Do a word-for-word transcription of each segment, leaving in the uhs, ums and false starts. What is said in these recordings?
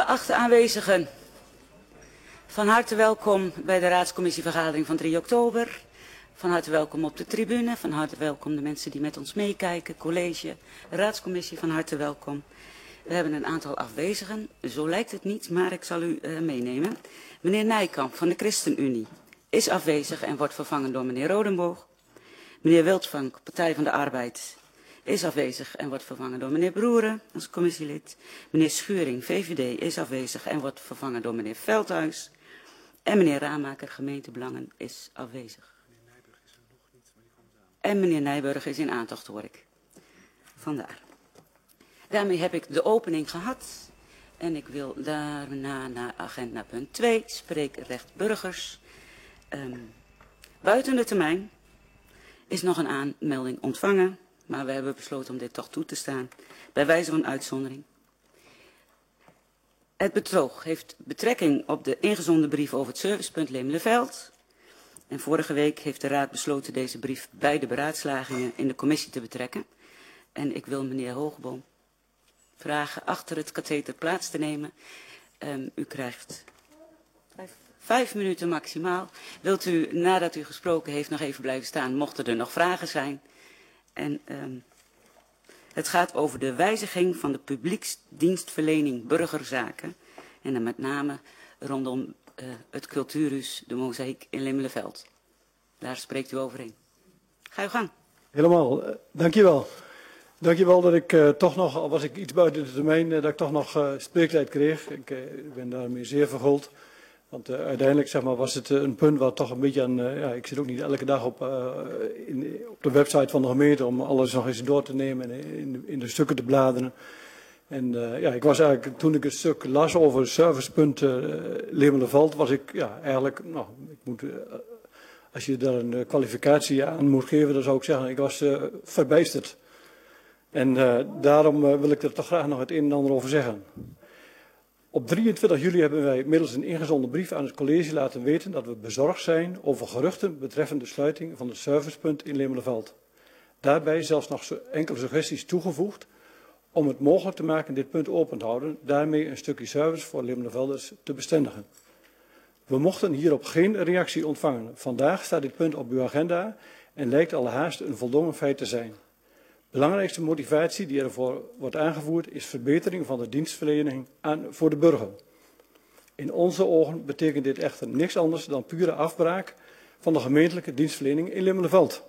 Geachte aanwezigen, van harte welkom bij de raadscommissievergadering van drie oktober. Van harte welkom op de tribune, van harte welkom de mensen die met ons meekijken, college, raadscommissie, van harte welkom. We hebben een aantal afwezigen, zo lijkt het niet, maar ik zal u uh, meenemen. Meneer Nijkamp van de ChristenUnie is afwezig en wordt vervangen door meneer Rodenboog. Meneer Wildvank, Partij van de Arbeid, is afwezig en wordt vervangen door meneer Broeren als commissielid. Meneer Schuring, V V D, is afwezig en wordt vervangen door meneer Veldhuis. En meneer Raamaker, Gemeentebelangen, is afwezig. En meneer Nijburg is in aantocht, hoor ik. Vandaar. Daarmee heb ik de opening gehad. En ik wil daarna naar agenda punt twee, spreekrecht burgers. Um, buiten de termijn is nog een aanmelding ontvangen. Maar we hebben besloten om dit toch toe te staan, bij wijze van uitzondering. Het betoog heeft betrekking op de ingezonden brief over het servicepunt Lemelenveld. En vorige week heeft de Raad besloten deze brief bij de beraadslagingen in de commissie te betrekken. En ik wil meneer Hoogboom vragen achter het katheter plaats te nemen. Um, u krijgt vijf, vijf minuten maximaal. Wilt u, nadat u gesproken heeft, nog even blijven staan, mochten er nog vragen zijn? En um, het gaat over de wijziging van de publieksdienstverlening burgerzaken. En dan met name rondom uh, het cultuurhuis, de mozaïek in Lemelenveld. Daar spreekt u overheen. Ga uw gang. Helemaal, uh, dankjewel. Dankjewel dat ik uh, toch nog, al was ik iets buiten de termijn, uh, dat ik toch nog uh, spreektijd kreeg. Ik uh, ben daarmee zeer verguld. Want uh, uiteindelijk zeg maar, was het uh, een punt waar toch een beetje aan, uh, ja, ik zit ook niet elke dag op, uh, in, op de website van de gemeente om alles nog eens door te nemen en in, in de stukken te bladeren. En uh, ja, ik was eigenlijk, toen ik een stuk las over het servicepunt uh, Lemelenveld, was ik ja, eigenlijk, nou, ik moet, uh, als je daar een uh, kwalificatie aan moet geven, dan zou ik zeggen, ik was uh, verbijsterd. En uh, daarom uh, wil ik er toch graag nog het een en ander over zeggen. Op drieëntwintig juli hebben wij middels een ingezonden brief aan het college laten weten dat we bezorgd zijn over geruchten betreffende de sluiting van het servicepunt in Lemelenveld. Daarbij zelfs nog enkele suggesties toegevoegd om het mogelijk te maken dit punt open te houden, daarmee een stukje service voor Lemelenvelders te bestendigen. We mochten hierop geen reactie ontvangen. Vandaag staat dit punt op uw agenda en lijkt allerhaast een voldongen feit te zijn. Belangrijkste motivatie die ervoor wordt aangevoerd is verbetering van de dienstverlening aan, voor de burger. In onze ogen betekent dit echter niks anders dan pure afbraak van de gemeentelijke dienstverlening in Lemelenveld.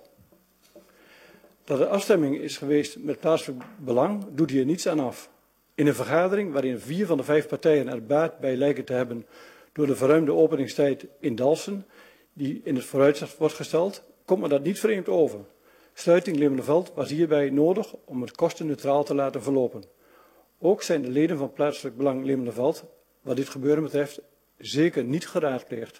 Dat er afstemming is geweest met plaatselijk belang doet hier niets aan af. In een vergadering waarin vier van de vijf partijen er baat bij lijken te hebben door de verruimde openingstijd in Dalfsen, die in het vooruitzicht wordt gesteld, komt me dat niet vreemd over. Sluiting Lemelenveld was hierbij nodig om het kostenneutraal te laten verlopen. Ook zijn de leden van plaatselijk belang Lemelenveld, wat dit gebeuren betreft, zeker niet geraadpleegd.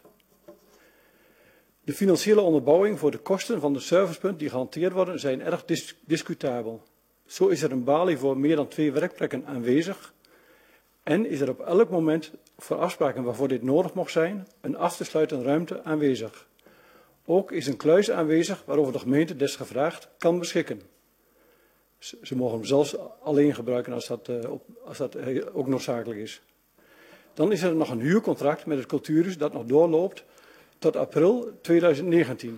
De financiële onderbouwing voor de kosten van het servicepunt die gehanteerd worden zijn erg dis discutabel. Zo is er een balie voor meer dan twee werkplekken aanwezig en is er op elk moment voor afspraken waarvoor dit nodig mocht zijn een af te sluiten ruimte aanwezig. Ook is een kluis aanwezig waarover de gemeente desgevraagd kan beschikken. Ze mogen hem zelfs alleen gebruiken als dat, uh, op, als dat uh, ook noodzakelijk is. Dan is er nog een huurcontract met het cultuurhuis dat nog doorloopt tot april tweeduizend negentien.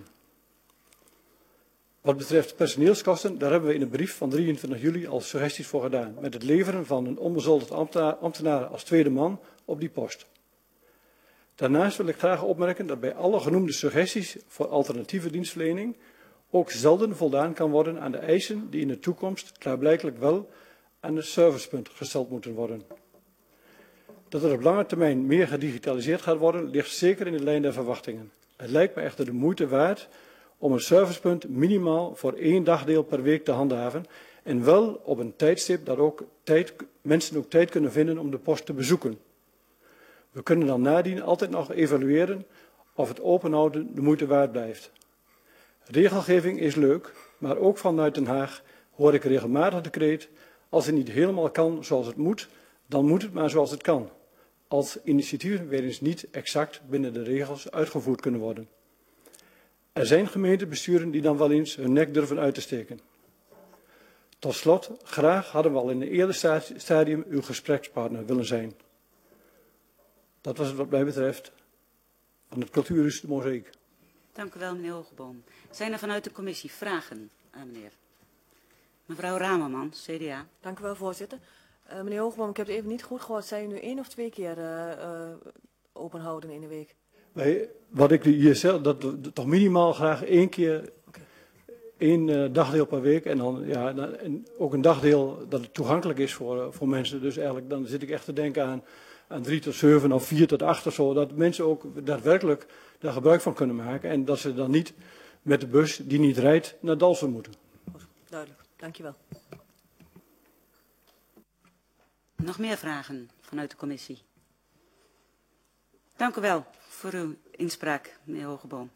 Wat betreft personeelskosten, daar hebben we in een brief van drieëntwintig juli al suggesties voor gedaan. Met het leveren van een onbezoldigd ambtenaar, ambtenaar als tweede man op die post. Daarnaast wil ik graag opmerken dat bij alle genoemde suggesties voor alternatieve dienstverlening ook zelden voldaan kan worden aan de eisen die in de toekomst klaarblijkelijk wel aan het servicepunt gesteld moeten worden. Dat er op lange termijn meer gedigitaliseerd gaat worden, ligt zeker in de lijn der verwachtingen. Het lijkt me echter de moeite waard om een servicepunt minimaal voor één dagdeel per week te handhaven en wel op een tijdstip dat ook tijd, mensen ook tijd kunnen vinden om de post te bezoeken. We kunnen dan nadien altijd nog evalueren of het openhouden de moeite waard blijft. Regelgeving is leuk, maar ook vanuit Den Haag hoor ik regelmatig de kreet: als het niet helemaal kan zoals het moet, dan moet het maar zoals het kan. Als initiatieven weer eens niet exact binnen de regels uitgevoerd kunnen worden. Er zijn gemeentebesturen die dan wel eens hun nek durven uit te steken. Tot slot, graag hadden we al in een eerder stadium uw gesprekspartner willen zijn. Dat was het wat mij betreft. Van het cultuur is de mozaïek. Dank u wel, meneer Hogeboom. Zijn er vanuit de commissie vragen aan meneer? Mevrouw Ramerman, C D A. Dank u wel, voorzitter. Uh, meneer Hogeboom, ik heb het even niet goed gehoord. Zijn u nu één of twee keer uh, uh, open houden in de week? Wij, wat ik hier zeg, dat we toch minimaal graag één keer, okay. één uh, dagdeel per week. En dan ja, en ook een dagdeel dat het toegankelijk is voor, uh, voor mensen. Dus eigenlijk dan zit ik echt te denken aan, aan drie tot zeven of vier tot acht of zo. Dat mensen ook daadwerkelijk daar gebruik van kunnen maken. En dat ze dan niet met de bus die niet rijdt naar Dalfsen moeten. Goed, duidelijk. Dank je wel. Nog meer vragen vanuit de commissie? Dank u wel voor uw inspraak, meneer Hogeboom.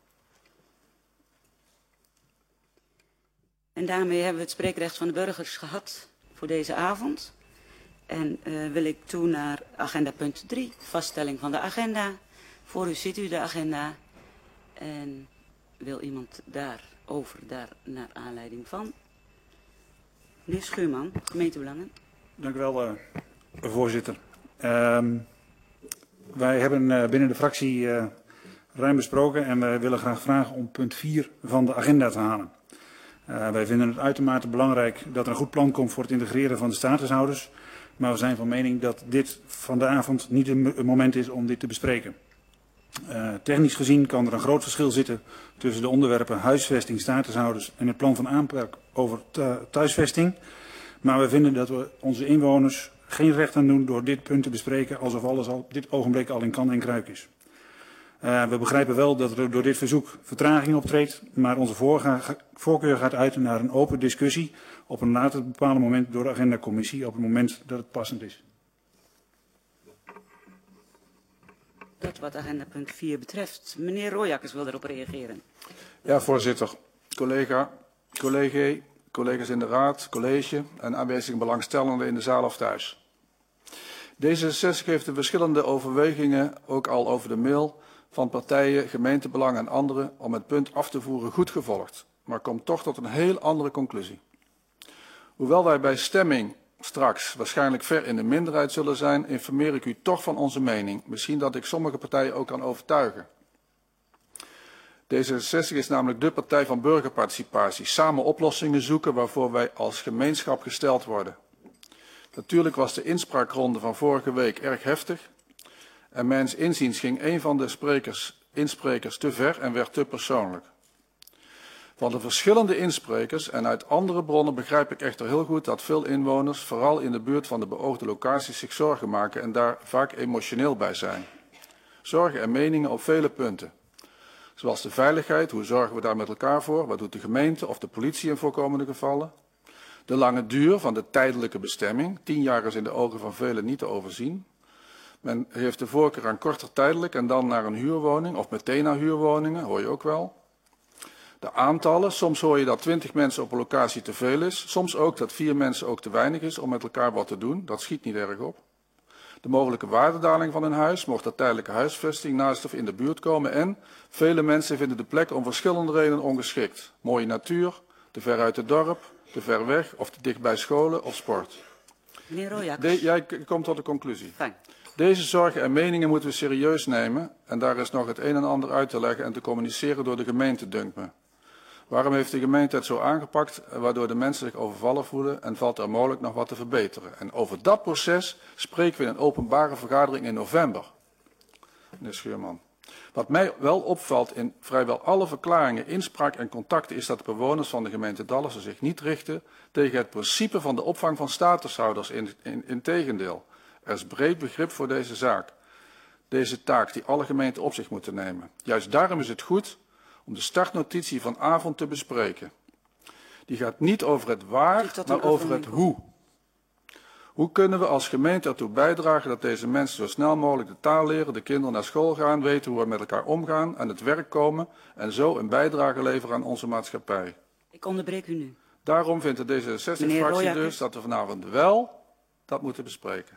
En daarmee hebben we het spreekrecht van de burgers gehad voor deze avond. En uh, wil ik toe naar agenda punt drie, vaststelling van de agenda. Voor u ziet u de agenda. En wil iemand daarover, daar naar aanleiding van? Meneer Schuurman, gemeentebelangen. Dank u wel, uh, voorzitter. Uh, wij hebben uh, binnen de fractie uh, ruim besproken en wij willen graag vragen om punt vier van de agenda te halen. Uh, wij vinden het uitermate belangrijk dat er een goed plan komt voor het integreren van de statushouders. Maar we zijn van mening dat dit van de avond niet een moment is om dit te bespreken. Uh, technisch gezien kan er een groot verschil zitten tussen de onderwerpen huisvesting, statushouders en het plan van aanpak over thuisvesting. Maar we vinden dat we onze inwoners geen recht aan doen door dit punt te bespreken alsof alles al op dit ogenblik al in kan en kruik is. Uh, we begrijpen wel dat er door dit verzoek vertraging optreedt, maar onze voorkeur gaat uit naar een open discussie op een later bepaald moment door de agendacommissie op het moment dat het passend is. Dat wat agenda punt vier betreft. Meneer Royakkers wil erop reageren. Ja, voorzitter. Collega, collega, collega's in de raad, college en aanwezige belangstellenden in de zaal of thuis. D zesenzestig heeft de verschillende overwegingen, ook al over de mail, van partijen, gemeentebelang en anderen om het punt af te voeren goed gevolgd, maar komt toch tot een heel andere conclusie. Hoewel wij bij stemming straks waarschijnlijk ver in de minderheid zullen zijn, informeer ik u toch van onze mening. Misschien dat ik sommige partijen ook kan overtuigen. D zesenzestig is namelijk de partij van burgerparticipatie. Samen oplossingen zoeken waarvoor wij als gemeenschap gesteld worden. Natuurlijk was de inspraakronde van vorige week erg heftig. En mijns inziens ging een van de sprekers, insprekers te ver en werd te persoonlijk. Van de verschillende insprekers en uit andere bronnen begrijp ik echter heel goed dat veel inwoners, vooral in de buurt van de beoogde locaties, zich zorgen maken en daar vaak emotioneel bij zijn. Zorgen en meningen op vele punten. Zoals de veiligheid, hoe zorgen we daar met elkaar voor, wat doet de gemeente of de politie in voorkomende gevallen. De lange duur van de tijdelijke bestemming, tien jaar is in de ogen van velen niet te overzien. Men heeft de voorkeur aan korter tijdelijk en dan naar een huurwoning of meteen naar huurwoningen, hoor je ook wel. De aantallen, soms hoor je dat twintig mensen op een locatie te veel is, soms ook dat vier mensen ook te weinig is om met elkaar wat te doen, dat schiet niet erg op. De mogelijke waardedaling van een huis, mocht er tijdelijke huisvesting naast of in de buurt komen en vele mensen vinden de plek om verschillende redenen ongeschikt. Mooie natuur, te ver uit het dorp, te ver weg of te dicht bij scholen of sport. Meneer Royakkers. Jij komt tot de conclusie. Fijn. Deze zorgen en meningen moeten we serieus nemen en daar is nog het een en ander uit te leggen en te communiceren door de gemeente, dunkt me. Waarom heeft de gemeente het zo aangepakt, waardoor de mensen zich overvallen voelen en valt er mogelijk nog wat te verbeteren? En over dat proces spreken we in een openbare vergadering in november. Meneer Schuurman. Wat mij wel opvalt in vrijwel alle verklaringen, inspraak en contacten is dat de bewoners van de gemeente Dalfsen zich niet richten tegen het principe van de opvang van statushouders. In, in, in tegendeel, er is breed begrip voor deze zaak. Deze taak die alle gemeenten op zich moeten nemen. Juist daarom is het goed om de startnotitie van avond te bespreken. Die gaat niet over het waar, maar over het hoe. Hoe kunnen we als gemeente ertoe bijdragen dat deze mensen zo snel mogelijk de taal leren, de kinderen naar school gaan, weten hoe we met elkaar omgaan, aan het werk komen en zo een bijdrage leveren aan onze maatschappij. Ik onderbreek u nu. Daarom vindt de D zesenzestig-fractie dus dat we vanavond wel dat moeten bespreken.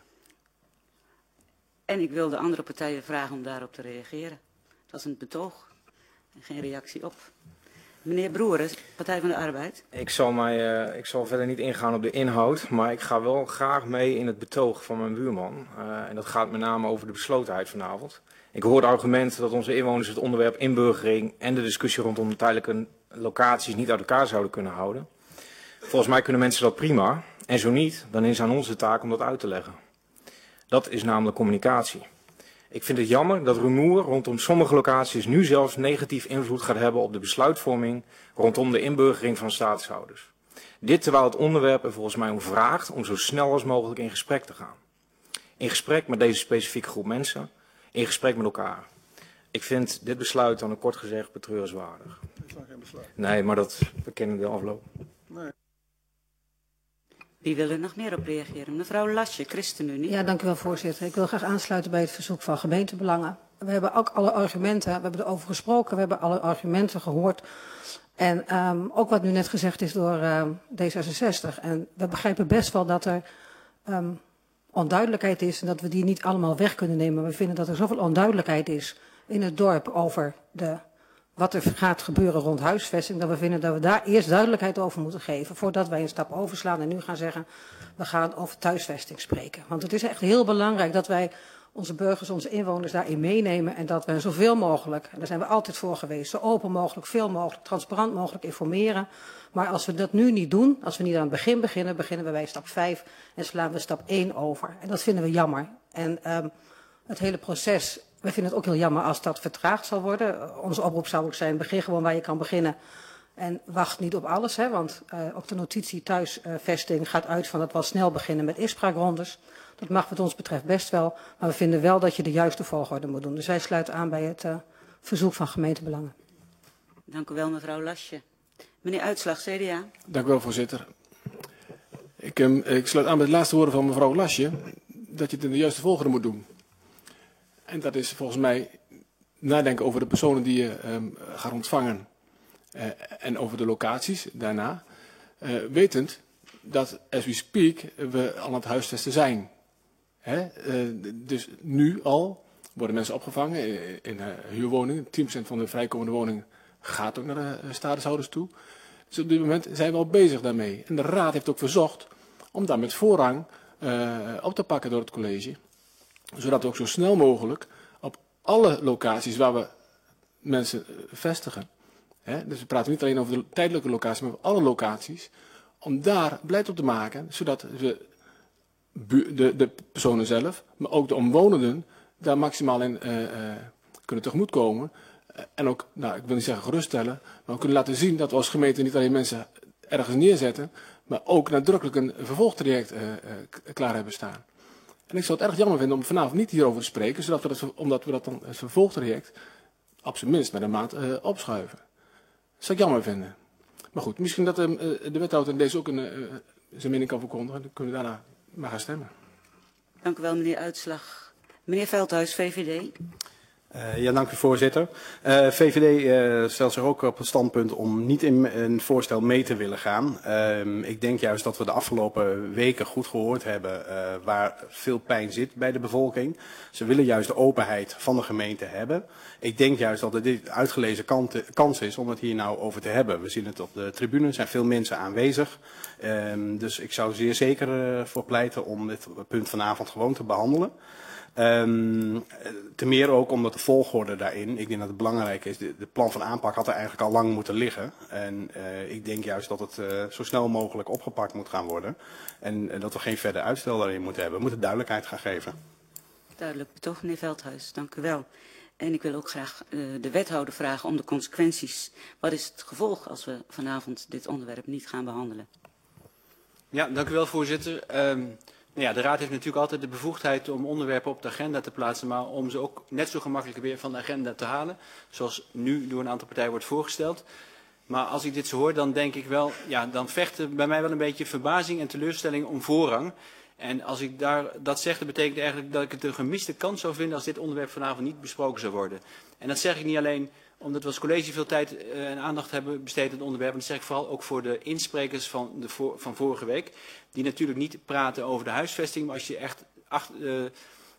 En ik wil de andere partijen vragen om daarop te reageren. Dat is een betoog en geen reactie op. Meneer Broeren, Partij van de Arbeid. Ik zal, mij, uh, ik zal verder niet ingaan op de inhoud, maar ik ga wel graag mee in het betoog van mijn buurman. Uh, en dat gaat met name over de beslotenheid vanavond. Ik hoor het argument dat onze inwoners het onderwerp inburgering en de discussie rondom de tijdelijke locaties niet uit elkaar zouden kunnen houden. Volgens mij kunnen mensen dat prima. En zo niet, dan is het aan ons de taak om dat uit te leggen. Dat is namelijk communicatie. Ik vind het jammer dat rumoer rondom sommige locaties nu zelfs negatief invloed gaat hebben op de besluitvorming rondom de inburgering van statushouders. Dit terwijl het onderwerp er volgens mij om vraagt om zo snel als mogelijk in gesprek te gaan. In gesprek met deze specifieke groep mensen, in gesprek met elkaar. Ik vind dit besluit dan kort gezegd betreurenswaardig. is nog geen besluit. Nee, maar dat we kennen de afloop. Nee. Wie wil er nog meer op reageren? Mevrouw Lasje, ChristenUnie. Ja, dank u wel, voorzitter. Ik wil graag aansluiten bij het verzoek van gemeentebelangen. We hebben ook alle argumenten, we hebben erover gesproken, we hebben alle argumenten gehoord. En um, ook wat nu net gezegd is door uh, D zesenzestig. En we begrijpen best wel dat er um, onduidelijkheid is en dat we die niet allemaal weg kunnen nemen. We vinden dat er zoveel onduidelijkheid is in het dorp over de, wat er gaat gebeuren rond huisvesting, dat we vinden dat we daar eerst duidelijkheid over moeten geven, voordat wij een stap overslaan en nu gaan zeggen, we gaan over thuisvesting spreken. Want het is echt heel belangrijk dat wij onze burgers, onze inwoners daarin meenemen en dat we zoveel mogelijk, en daar zijn we altijd voor geweest, zo open mogelijk, veel mogelijk, transparant mogelijk informeren. Maar als we dat nu niet doen, als we niet aan het begin beginnen, beginnen we bij stap vijf en slaan we stap één over. En dat vinden we jammer. En um, het hele proces, wij vinden het ook heel jammer als dat vertraagd zal worden. Onze oproep zou ook zijn, begin gewoon waar je kan beginnen. En wacht niet op alles, hè, want uh, ook de notitie thuisvesting uh, gaat uit van dat we al snel beginnen met inspraakrondes. Dat mag wat ons betreft best wel, maar we vinden wel dat je de juiste volgorde moet doen. Dus wij sluiten aan bij het uh, verzoek van gemeentebelangen. Dank u wel, mevrouw Lasje. Meneer Uitslag, C D A. Dank u wel, voorzitter. Ik, um, ik sluit aan bij het laatste woorden van mevrouw Lasje, dat je het in de juiste volgorde moet doen. En dat is volgens mij nadenken over de personen die je um, gaat ontvangen uh, en over de locaties daarna. Uh, wetend dat, as we speak, we aan het huisvesten zijn. Hè? Uh, dus nu al worden mensen opgevangen in, in uh, huurwoningen. tien procent van de vrijkomende woningen gaat ook naar de statushouders toe. Dus op dit moment zijn we al bezig daarmee. En de raad heeft ook verzocht om daar met voorrang uh, op te pakken door het college. Zodat we ook zo snel mogelijk op alle locaties waar we mensen vestigen. Hè, dus we praten niet alleen over de tijdelijke locaties, maar over alle locaties. Om daar beleid op te maken, zodat we de, de personen zelf, maar ook de omwonenden, daar maximaal in uh, uh, kunnen tegemoetkomen. En ook, nou, ik wil niet zeggen geruststellen, maar we kunnen laten zien dat we als gemeente niet alleen mensen ergens neerzetten, maar ook nadrukkelijk een vervolgtraject uh, uh, klaar hebben staan. En ik zou het erg jammer vinden om vanavond niet hierover te spreken, zodat we dat, omdat we dat dan het vervolgtraject op zijn minst met een maand uh, opschuiven. Dat zou ik jammer vinden. Maar goed, misschien dat uh, de wethouder in deze ook een, uh, zijn mening kan verkondigen. Dan kunnen we daarna maar gaan stemmen. Dank u wel, meneer Uitslag. Meneer Veldhuis, V V D. Uh, ja, dank u voorzitter. Uh, V V D uh, stelt zich ook op het standpunt om niet in een voorstel mee te willen gaan. Uh, ik denk juist dat we de afgelopen weken goed gehoord hebben uh, waar veel pijn zit bij de bevolking. Ze willen juist de openheid van de gemeente hebben. Ik denk juist dat het dit uitgelezen kans is om het hier nou over te hebben. We zien het op de tribune, er zijn veel mensen aanwezig. Uh, dus ik zou zeer zeker uh, voor pleiten om dit punt vanavond gewoon te behandelen. Um, te meer ook omdat de volgorde daarin, ik denk dat het belangrijk is, de, de plan van aanpak had er eigenlijk al lang moeten liggen. En uh, ik denk juist dat het uh, zo snel mogelijk opgepakt moet gaan worden. En uh, dat we geen verder uitstel daarin moeten hebben. We moeten duidelijkheid gaan geven. Duidelijk betoog, meneer Veldhuis. Dank u wel. En ik wil ook graag uh, de wethouder vragen om de consequenties. Wat is het gevolg als we vanavond dit onderwerp niet gaan behandelen? Ja, dank u wel, voorzitter. Um, Nou ja, de Raad heeft natuurlijk altijd de bevoegdheid om onderwerpen op de agenda te plaatsen, maar om ze ook net zo gemakkelijk weer van de agenda te halen, zoals nu door een aantal partijen wordt voorgesteld. Maar als ik dit zo hoor, dan denk ik wel, ja, dan vecht er bij mij wel een beetje verbazing en teleurstelling om voorrang. En als ik daar, dat zeg, dat betekent eigenlijk dat ik het een gemiste kans zou vinden als dit onderwerp vanavond niet besproken zou worden. En dat zeg ik niet alleen omdat we als college veel tijd uh, en aandacht hebben besteed aan het onderwerp. En dat zeg ik vooral ook voor de insprekers van, de voor, van vorige week. Die natuurlijk niet praten over de huisvesting. Maar als je echt acht, uh,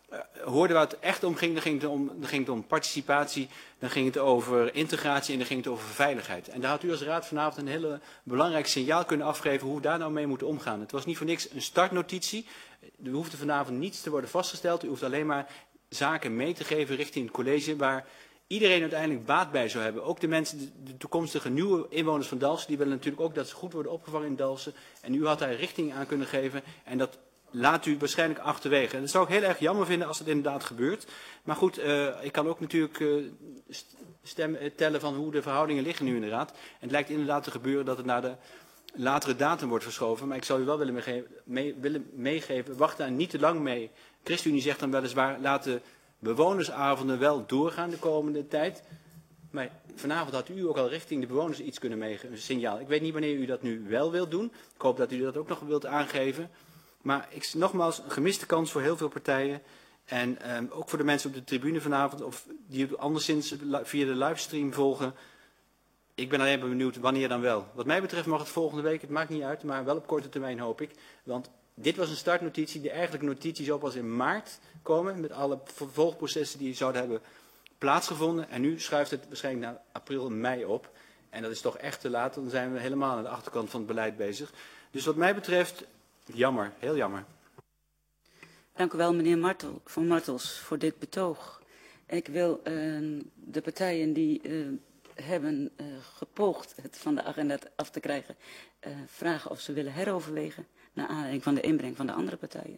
uh, hoorden waar het echt om ging, dan ging het om, dan ging het om participatie, dan ging het over integratie en dan ging het over veiligheid. En daar had u als raad vanavond een hele belangrijk signaal kunnen afgeven hoe we daar nou mee moeten omgaan. Het was niet voor niks een startnotitie. Er hoefde vanavond niets te worden vastgesteld. U hoeft alleen maar zaken mee te geven richting het college waar iedereen uiteindelijk baat bij zou hebben. Ook de mensen, de, de toekomstige nieuwe inwoners van Dalfsen, die willen natuurlijk ook dat ze goed worden opgevangen in Dalfsen. En u had daar richting aan kunnen geven en dat laat u waarschijnlijk achterwege. En dat zou ik heel erg jammer vinden als het inderdaad gebeurt. Maar goed, uh, ik kan ook natuurlijk uh, stem, uh, tellen van hoe de verhoudingen liggen nu in de raad. En het lijkt inderdaad te gebeuren dat het naar de latere datum wordt verschoven. Maar ik zou u wel willen meegeven, mee, willen meegeven wacht daar niet te lang mee. ChristenUnie zegt dan weliswaar, laat de bewonersavonden wel doorgaan de komende tijd. Maar vanavond had u ook al richting de bewoners iets kunnen meegeven, een signaal. Ik weet niet wanneer u dat nu wel wilt doen. Ik hoop dat u dat ook nog wilt aangeven. Maar ik, nogmaals, een gemiste kans voor heel veel partijen. En um, ook voor de mensen op de tribune vanavond, of die het anderszins via de livestream volgen. Ik ben alleen maar benieuwd wanneer dan wel. Wat mij betreft mag het volgende week, het maakt niet uit, maar wel op korte termijn hoop ik. Want dit was een startnotitie, die eigenlijk notities op was in maart komen, met alle vervolgprocessen die zouden hebben plaatsgevonden. En nu schuift het waarschijnlijk naar april en mei op. En dat is toch echt te laat, dan zijn we helemaal aan de achterkant van het beleid bezig. Dus wat mij betreft, jammer, heel jammer. Dank u wel, meneer Martel, van Martels, voor dit betoog. Ik wil uh, de partijen die uh, hebben uh, gepoogd het van de agenda af te krijgen, uh, vragen of ze willen heroverwegen naar aanleiding van de inbreng van de andere partijen.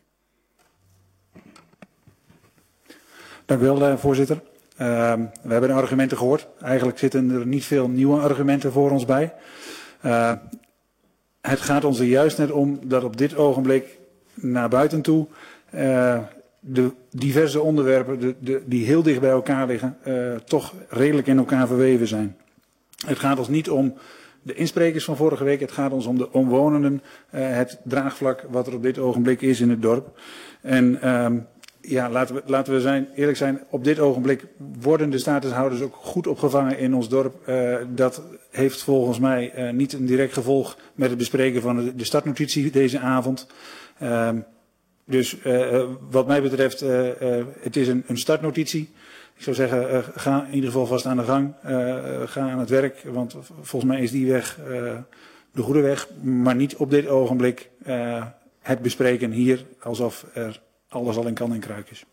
Dank u wel, uh, voorzitter. Uh, we hebben de argumenten gehoord. Eigenlijk zitten er niet veel nieuwe argumenten voor ons bij. Uh, het gaat ons er juist net om dat op dit ogenblik naar buiten toe uh, de diverse onderwerpen de, de, die heel dicht bij elkaar liggen, uh, toch redelijk in elkaar verweven zijn. Het gaat ons niet om de insprekers van vorige week, het gaat ons om de omwonenden, uh, het draagvlak wat er op dit ogenblik is in het dorp. En um, ja, laten we, laten we zijn, eerlijk zijn, op dit ogenblik worden de statushouders ook goed opgevangen in ons dorp. Uh, dat heeft volgens mij uh, niet een direct gevolg met het bespreken van de, de startnotitie deze avond. Uh, dus uh, wat mij betreft, uh, uh, het is een, een startnotitie. Ik zou zeggen, uh, ga in ieder geval vast aan de gang. Uh, ga aan het werk, want volgens mij is die weg uh, de goede weg. Maar niet op dit ogenblik uh, het bespreken hier alsof er alles al in kan en kruik is.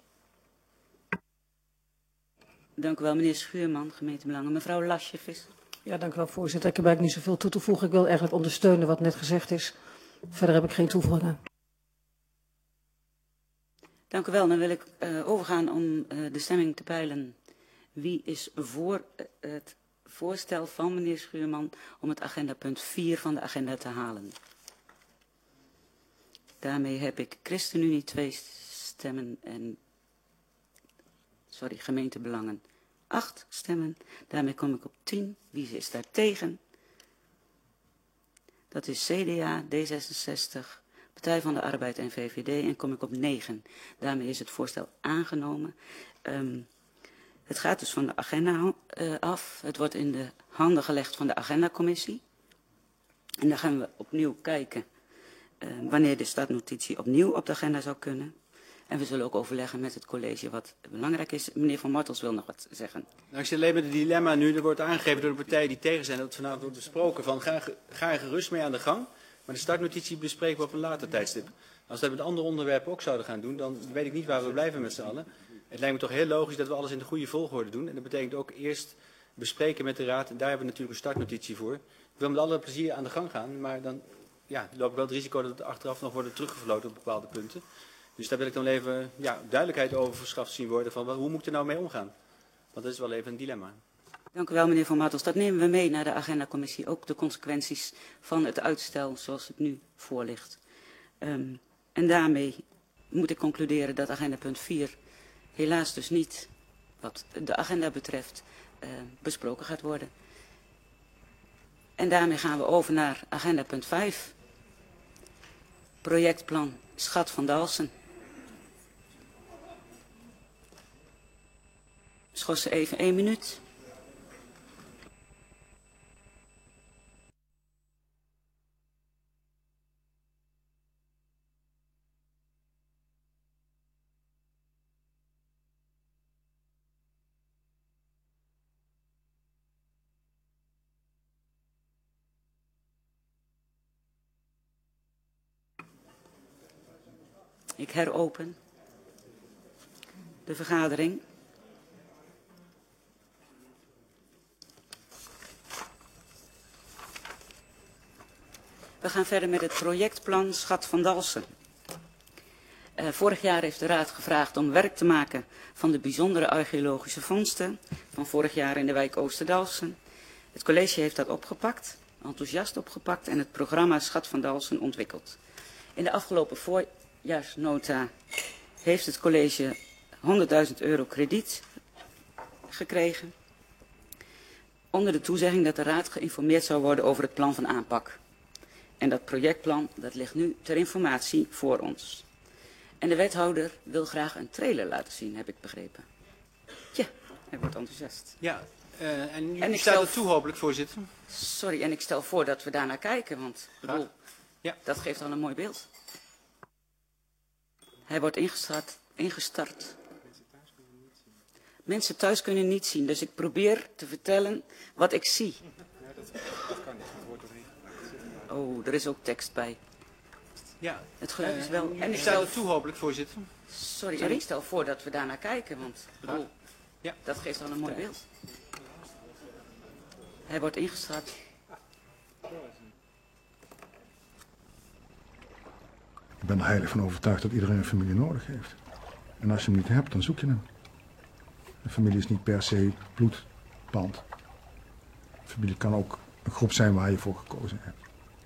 Dank u wel, meneer Schuurman, gemeentebelangen. Mevrouw Lasjevis. Ja, dank u wel, voorzitter. Ik heb eigenlijk niet zoveel toe te voegen. Ik wil eigenlijk ondersteunen wat net gezegd is. Verder heb ik geen toevoegingen. Dank u wel. Dan wil ik uh, overgaan om uh, de stemming te peilen. Wie is voor uh, het voorstel van meneer Schuurman om het agendapunt vier van de agenda te halen? Daarmee heb ik ChristenUnie twee stemmen en, sorry, gemeentebelangen acht stemmen. Daarmee kom ik op tien. Wie is daar tegen? Dat is C D A, D zesenzestig, Partij van de Arbeid en V V D en kom ik op negen. Daarmee is het voorstel aangenomen. Um, het gaat dus van de agenda uh, af. Het wordt in de handen gelegd van de agendacommissie. En dan gaan we opnieuw kijken uh, wanneer de startnotitie opnieuw op de agenda zou kunnen. En we zullen ook overleggen met het college wat belangrijk is. Meneer Van Martels wil nog wat zeggen. Nou, ik zit alleen met het dilemma nu. Er wordt aangegeven door de partijen die tegen zijn dat het vanavond wordt besproken. Van ga, ga er gerust mee aan de gang. Maar de startnotitie bespreken we op een later tijdstip. Als we dat met andere onderwerpen ook zouden gaan doen, dan weet ik niet waar we blijven met z'n allen. Het lijkt me toch heel logisch dat we alles in de goede volgorde doen. En dat betekent ook eerst bespreken met de raad. En daar hebben we natuurlijk een startnotitie voor. Ik wil met alle plezier aan de gang gaan. Maar dan ja, loop ik wel het risico dat het achteraf nog wordt teruggefloten op bepaalde punten. Dus daar wil ik dan even ja, duidelijkheid over verschaft zien worden. Van hoe moet ik er nou mee omgaan? Want dat is wel even een dilemma. Dank u wel, meneer Van Martels. Dat nemen we mee naar de agendacommissie. Ook de consequenties van het uitstel zoals het nu voor ligt. Um, en daarmee moet ik concluderen dat agendapunt vier helaas dus niet, wat de agenda betreft, uh, besproken gaat worden. En daarmee gaan we over naar agendapunt vijf. Projectplan Schat van Dalfsen. Schorsen even één minuut. Ik heropen de vergadering. We gaan verder met het projectplan Schat van Dalfsen. Uh, vorig jaar heeft de Raad gevraagd om werk te maken van de bijzondere archeologische vondsten van vorig jaar in de wijk Oosterdalfsen. Het college heeft dat opgepakt, enthousiast opgepakt en het programma Schat van Dalfsen ontwikkeld. In de afgelopen voorjaarsnota heeft het college honderdduizend euro krediet gekregen, onder de toezegging dat de Raad geïnformeerd zou worden over het plan van aanpak. En dat projectplan, dat ligt nu ter informatie voor ons. En de wethouder wil graag een trailer laten zien, heb ik begrepen. Ja, hij wordt enthousiast. Ja, uh, en u en ik staat stel er toe hopelijk, voorzitter. Sorry, en ik stel voor dat we daarnaar kijken, want bedoel, ja. dat geeft al een mooi beeld. Hij wordt ingestart, ingestart. Mensen thuis kunnen niet zien, dus ik probeer te vertellen wat ik zie. Ja, dat, dat kan niet, het wordt doorheen. Oh, er is ook tekst bij. Ja, het geluid is uh, wel. En en ik ik sta stel er toe hopelijk, voorzitter. Sorry, Sorry, en ik stel voor dat we daarnaar kijken, want bedoel, ja. dat geeft al een mooi beeld. Hij wordt ingestart. Ik ben er heilig van overtuigd dat iedereen een familie nodig heeft. En als je hem niet hebt, dan zoek je hem. Een familie is niet per se bloedband. Een familie kan ook een groep zijn waar je voor gekozen hebt.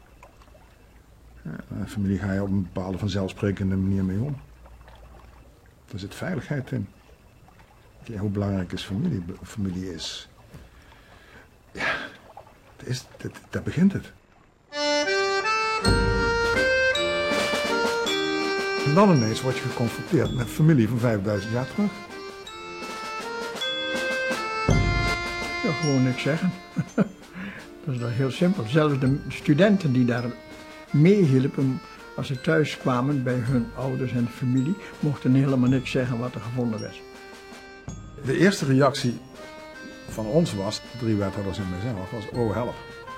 Ja, een familie ga je op een bepaalde vanzelfsprekende manier mee om. Daar zit veiligheid in. Ja, hoe belangrijk is familie? Familie is... Ja, dat is, dat, daar begint het. En dan ineens word je geconfronteerd met een familie van vijfduizend jaar terug. Ja, gewoon niks zeggen. Dat is toch heel simpel. Zelfs de studenten die daar meehielpen, als ze thuis kwamen bij hun ouders en familie, mochten helemaal niks zeggen wat er gevonden werd. De eerste reactie van ons was, drie wethouders en mijzelf, was oh help.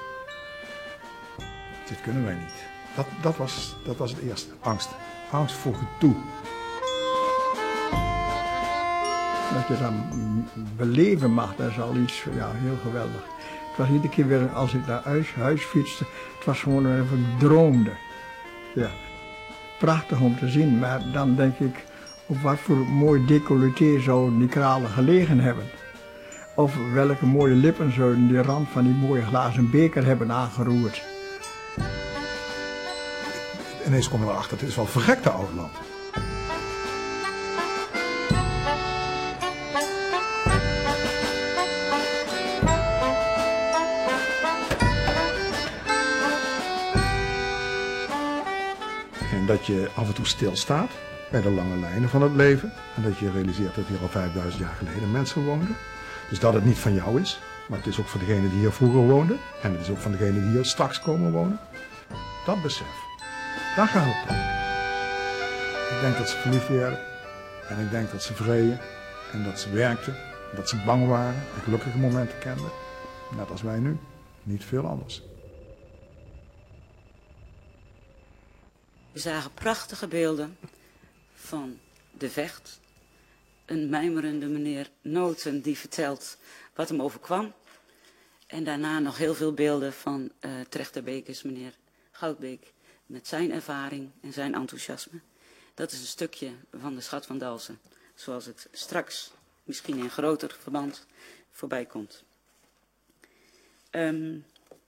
Dit kunnen wij niet. Dat, dat, was, dat was het eerste. Angst. Angst voor gedoe. Dat je dan beleven mag, dat is al iets ja, heel geweldig. Het was iedere keer weer, als ik naar huis, huis fietste, het was gewoon even ik droomde. Ja. Prachtig om te zien, maar dan denk ik, op wat voor mooi decolleté zouden die kralen gelegen hebben. Of welke mooie lippen zouden die rand van die mooie glazen beker hebben aangeroerd. Ineens kom je erachter, dit is wel verrekte oude land. En dat je af en toe stilstaat bij de lange lijnen van het leven. En dat je realiseert dat hier al vijfduizend jaar geleden mensen woonden. Dus dat het niet van jou is, maar het is ook van degene die hier vroeger woonden. En het is ook van degene die hier straks komen wonen. Dat besef, daar gaat het om. Ik denk dat ze verliefd werden. En ik denk dat ze vreden. En dat ze werkten. Dat ze bang waren. En gelukkige momenten kenden. Net als wij nu. Niet veel anders. We zagen prachtige beelden van de Vecht. Een mijmerende meneer Noten die vertelt wat hem overkwam. En daarna nog heel veel beelden van uh, Trechterbeekers, meneer Goudbeek. Met zijn ervaring en zijn enthousiasme. Dat is een stukje van de Schat van Dalfsen. Zoals het straks, misschien in groter verband, voorbij komt. Um,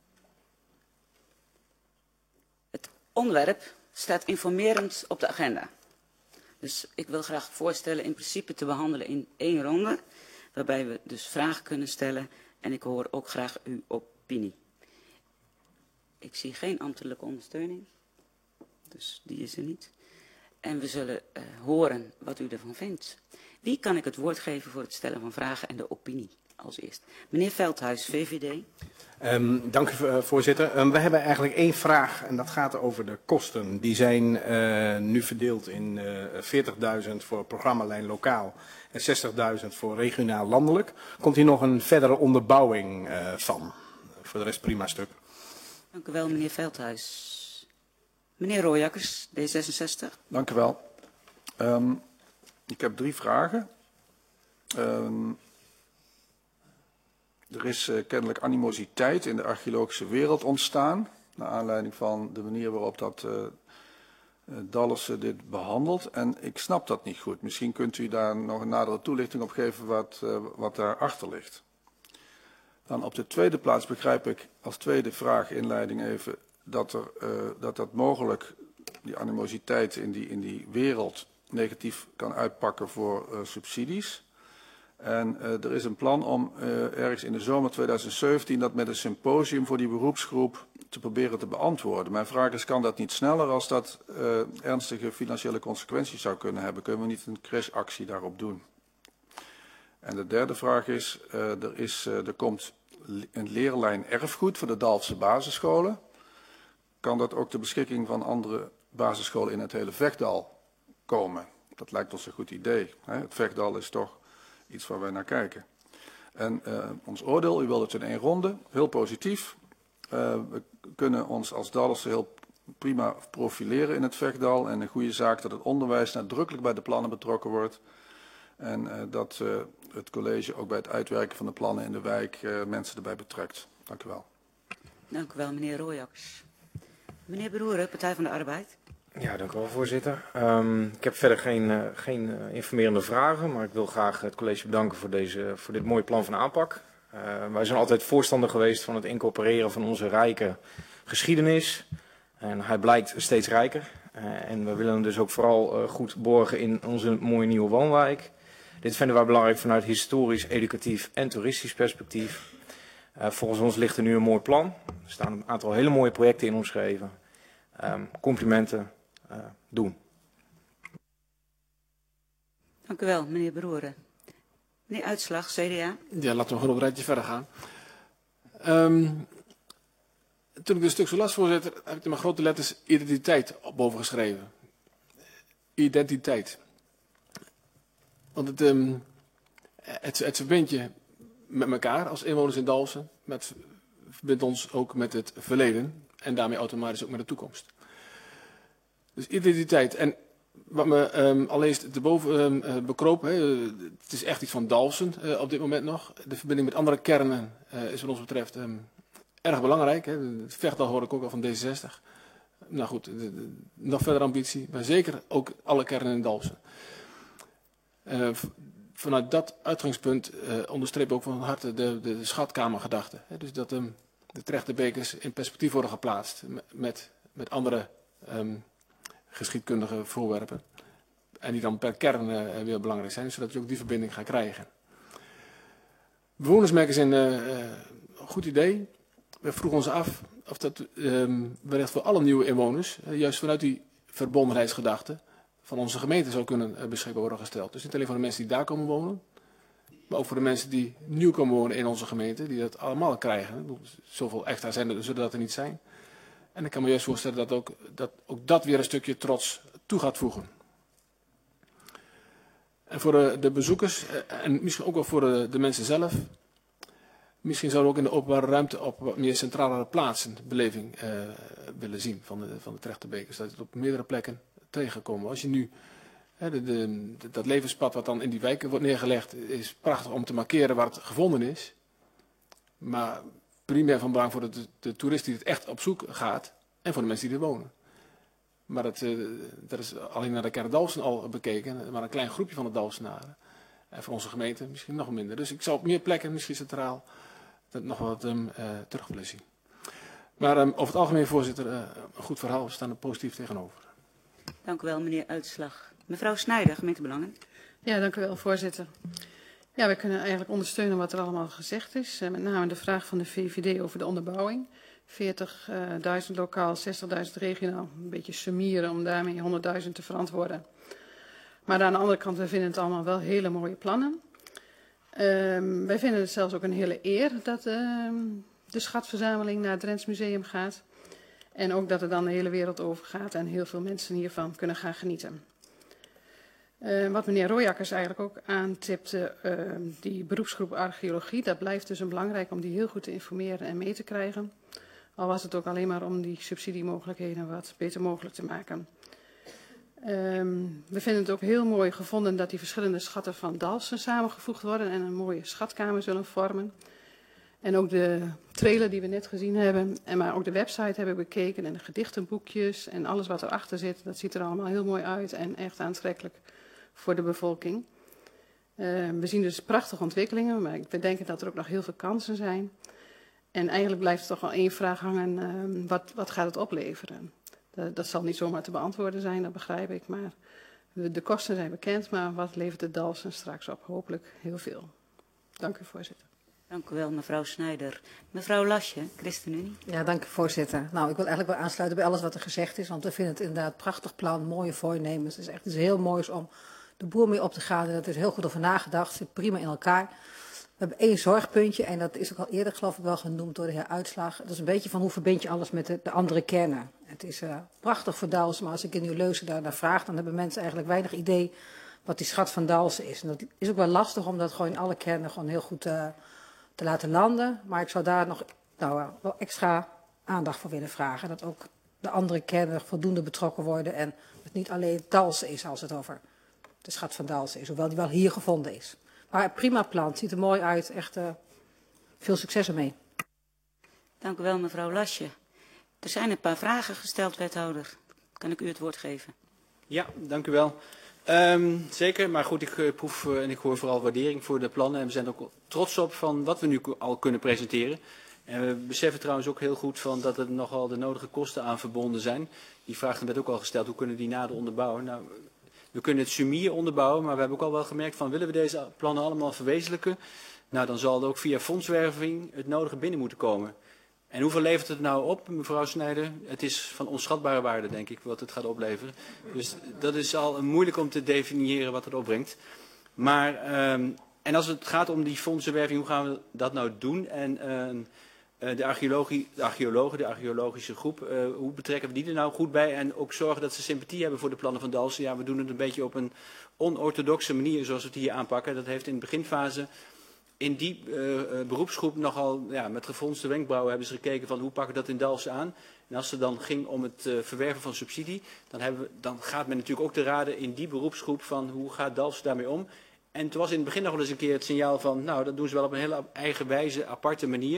het onderwerp staat informerend op de agenda. Dus ik wil graag voorstellen in principe te behandelen in één ronde. Waarbij we dus vragen kunnen stellen. En ik hoor ook graag uw opinie. Ik zie geen ambtelijke ondersteuning. Dus die is er niet. En we zullen uh, horen wat u ervan vindt. Wie kan ik het woord geven voor het stellen van vragen en de opinie als eerst? Meneer Veldhuis, V V D. Um, dank u, uh, voorzitter. Um, we hebben eigenlijk één vraag en dat gaat over de kosten. Die zijn uh, nu verdeeld in uh, veertigduizend voor programmalijn lokaal en zestigduizend voor regionaal landelijk. Komt hier nog een verdere onderbouwing uh, van? Voor de rest prima stuk. Dank u wel, meneer Veldhuis. Meneer Rooijakkers, D zesenzestig. Dank u wel. Um, ik heb drie vragen. Um, er is uh, kennelijk animositeit in de archeologische wereld ontstaan, naar aanleiding van de manier waarop dat uh, uh, Dallersen dit behandelt. En ik snap dat niet goed. Misschien kunt u daar nog een nadere toelichting op geven wat, uh, wat daarachter ligt. Dan op de tweede plaats begrijp ik als tweede vraag, inleiding even, dat er, uh, dat, dat mogelijk die animositeit in die, in die wereld negatief kan uitpakken voor uh, subsidies. En uh, er is een plan om uh, ergens in de zomer tweeduizend zeventien dat met een symposium voor die beroepsgroep te proberen te beantwoorden. Mijn vraag is, kan dat niet sneller als dat uh, ernstige financiële consequenties zou kunnen hebben? Kunnen we niet een crashactie daarop doen? En de derde vraag is, uh, er, is uh, er komt een leerlijn erfgoed voor de Dalfse basisscholen. Kan dat ook ter beschikking van andere basisscholen in het hele Vechtdal komen? Dat lijkt ons een goed idee. Hè? Het Vechtdal is toch iets waar wij naar kijken. En uh, ons oordeel, u wilde het in één ronde, heel positief. Uh, we kunnen ons als Dallersen heel prima profileren in het Vechtdal. En een goede zaak dat het onderwijs nadrukkelijk bij de plannen betrokken wordt. En uh, dat uh, het college ook bij het uitwerken van de plannen in de wijk uh, mensen erbij betrekt. Dank u wel. Dank u wel, meneer Royakkers. Meneer Broeren, Partij van de Arbeid. Ja, dank u wel, voorzitter. Um, ik heb verder geen, uh, geen uh, informerende vragen, maar ik wil graag het college bedanken voor, deze, voor dit mooie plan van aanpak. Uh, wij zijn altijd voorstander geweest van het incorporeren van onze rijke geschiedenis. En hij blijkt steeds rijker. Uh, en we willen hem dus ook vooral uh, goed borgen in onze mooie nieuwe woonwijk. Dit vinden wij belangrijk vanuit historisch, educatief en toeristisch perspectief. Uh, volgens ons ligt er nu een mooi plan. Er staan een aantal hele mooie projecten in omschreven. Um, complimenten uh, doen. Dank u wel, meneer Broeren. Meneer Uitslag, C D A. Ja, laten we gewoon op een rijtje verder gaan. Um, toen ik dit stuk zo las, voorzitter, heb ik er met grote letters identiteit op boven geschreven. Identiteit. Want het, um, het, het verbindt je met elkaar als inwoners in Dalfsen. Het verbindt ons ook met het verleden. En daarmee automatisch ook met de toekomst. Dus identiteit. En wat me um, allereerst erboven um, uh, bekroop, hè, uh, het is echt iets van Dalfsen uh, op dit moment nog. De verbinding met andere kernen uh, is wat ons betreft um, erg belangrijk. Hè. Het Vechtdal hoor ik ook al van D zesenzestig. Nou goed, de, de, nog verder ambitie. Maar zeker ook alle kernen in Dalfsen. Uh, vanuit dat uitgangspunt uh, onderstreep ik ook van harte de, de, de schatkamergedachte. Hè. Dus dat um, de Trechtebekers in perspectief worden geplaatst met, met andere um, geschiedkundige voorwerpen. En die dan per kern uh, weer belangrijk zijn, zodat je ook die verbinding gaat krijgen. Bewonersmerken zijn uh, uh, een goed idee. We vroegen ons af of dat um, wellicht voor alle nieuwe inwoners, uh, juist vanuit die verbondenheidsgedachte, van onze gemeente zou kunnen uh, beschikbaar worden gesteld. Dus niet alleen voor de mensen die daar komen wonen, maar ook voor de mensen die nieuw komen wonen in onze gemeente, die dat allemaal krijgen. Zoveel extra zijn er, zullen dat er niet zijn. En ik kan me juist voorstellen dat ook dat, ook dat weer een stukje trots toe gaat voegen. En voor de, de bezoekers, en misschien ook wel voor de, de mensen zelf, misschien zouden we ook in de openbare ruimte op wat meer centrale plaatsen de beleving uh, willen zien van de, van de Trechtebekers. Dat het op meerdere plekken tegenkomen. Als je nu He, de, de, dat levenspad wat dan in die wijken wordt neergelegd is prachtig om te markeren waar het gevonden is. Maar primair van belang voor de, de toerist die het echt op zoek gaat en voor de mensen die er wonen. Maar dat, uh, dat is alleen naar de kern Dalfsen al bekeken, maar een klein groepje van de Dalfsenaren. En voor onze gemeente misschien nog minder. Dus ik zou op meer plekken, misschien centraal, dat nog wat um, uh, terug willen zien. Maar um, over het algemeen, voorzitter, uh, een goed verhaal. We staan er positief tegenover. Dank u wel, meneer Uitslag. Mevrouw Snijder, gemeentebelangen. Ja, dank u wel, voorzitter. Ja, we kunnen eigenlijk ondersteunen wat er allemaal gezegd is. Uh, met name de vraag van de V V D over de onderbouwing. veertigduizend lokaal, zestigduizend regionaal. Een beetje summieren om daarmee honderdduizend te verantwoorden. Maar aan de andere kant, we vinden het allemaal wel hele mooie plannen. Uh, wij vinden het zelfs ook een hele eer dat uh, de schatverzameling naar het Drents Museum gaat. En ook dat het dan de hele wereld over gaat en heel veel mensen hiervan kunnen gaan genieten. Uh, wat meneer Royakkers eigenlijk ook aantipte, uh, die beroepsgroep archeologie, dat blijft dus een belangrijk om die heel goed te informeren en mee te krijgen. Al was het ook alleen maar om die subsidiemogelijkheden wat beter mogelijk te maken. Um, we vinden het ook heel mooi gevonden dat die verschillende schatten van Dalfsen samengevoegd worden en een mooie schatkamer zullen vormen. En ook de trailer die we net gezien hebben, en maar ook de website hebben we bekeken en de gedichtenboekjes en alles wat erachter zit, dat ziet er allemaal heel mooi uit en echt aantrekkelijk voor de bevolking. Uh, we zien dus prachtige ontwikkelingen, maar we denken dat er ook nog heel veel kansen zijn. En eigenlijk blijft er toch wel één vraag hangen, uh, wat, wat gaat het opleveren? Dat, dat zal niet zomaar te beantwoorden zijn, dat begrijp ik, maar de, de kosten zijn bekend, maar wat levert de Dalfsen straks op? Hopelijk heel veel. Dank u, voorzitter. Dank u wel, mevrouw Snijder. Mevrouw Lasje, ChristenUnie. Ja, dank u, voorzitter. Nou, ik wil eigenlijk wel aansluiten bij alles wat er gezegd is, want we vinden het inderdaad een prachtig plan, mooie voornemens. Het is echt iets heel moois om de boer mee op te gaan en dat is heel goed over nagedacht, het zit prima in elkaar. We hebben één zorgpuntje en dat is ook al eerder geloof ik wel genoemd door de heer Uitslag. Dat is een beetje van hoe verbind je alles met de, de andere kernen. Het is uh, prachtig voor Dalfsen, maar als ik in uw leuzen daarnaar vraag, dan hebben mensen eigenlijk weinig idee wat die schat van Dalfsen is. En dat is ook wel lastig om dat gewoon in alle kernen gewoon heel goed uh, te laten landen. Maar ik zou daar nog nou, uh, wel extra aandacht voor willen vragen. Dat ook de andere kernen voldoende betrokken worden en het niet alleen Dalfsen is als het over de schat van Dalfsen is. Hoewel die wel hier gevonden is. Maar prima plan, het ziet er mooi uit. Echt uh, veel succes ermee. Dank u wel, mevrouw Lasje. Er zijn een paar vragen gesteld, wethouder. Kan ik u het woord geven? Ja, dank u wel. Um, zeker, maar goed, ik uh, proef uh, en ik hoor vooral waardering voor de plannen. En we zijn ook trots op van wat we nu al kunnen presenteren. En we beseffen trouwens ook heel goed van dat er nogal de nodige kosten aan verbonden zijn. Die vraag werd ook al gesteld, hoe kunnen die nader onderbouwen? Nou, we kunnen het sumier onderbouwen, maar we hebben ook al wel gemerkt van willen we deze plannen allemaal verwezenlijken? Nou, dan zal er ook via fondswerving het nodige binnen moeten komen. En hoeveel levert het nou op, mevrouw Snijder? Het is van onschatbare waarde, denk ik, wat het gaat opleveren. Dus dat is al moeilijk om te definiëren wat het opbrengt. Maar, um, en als het gaat om die fondsenwerving, hoe gaan we dat nou doen? En um, de, archeologie, de archeologen, de archeologische groep, uh, hoe betrekken we die er nou goed bij? En ook zorgen dat ze sympathie hebben voor de plannen van Dalfsen. Ja, we doen het een beetje op een onorthodoxe manier zoals we het hier aanpakken. Dat heeft in de beginfase in die uh, beroepsgroep nogal ja, met gefronste wenkbrauwen hebben ze gekeken van hoe pakken we dat in Dalfsen aan. En als het dan ging om het uh, verwerven van subsidie, dan, hebben we, dan gaat men natuurlijk ook te raden in die beroepsgroep van hoe gaat Dalfsen daarmee om. En toen was in het begin nog wel eens een keer het signaal van nou, dat doen ze wel op een hele eigen wijze, aparte manier.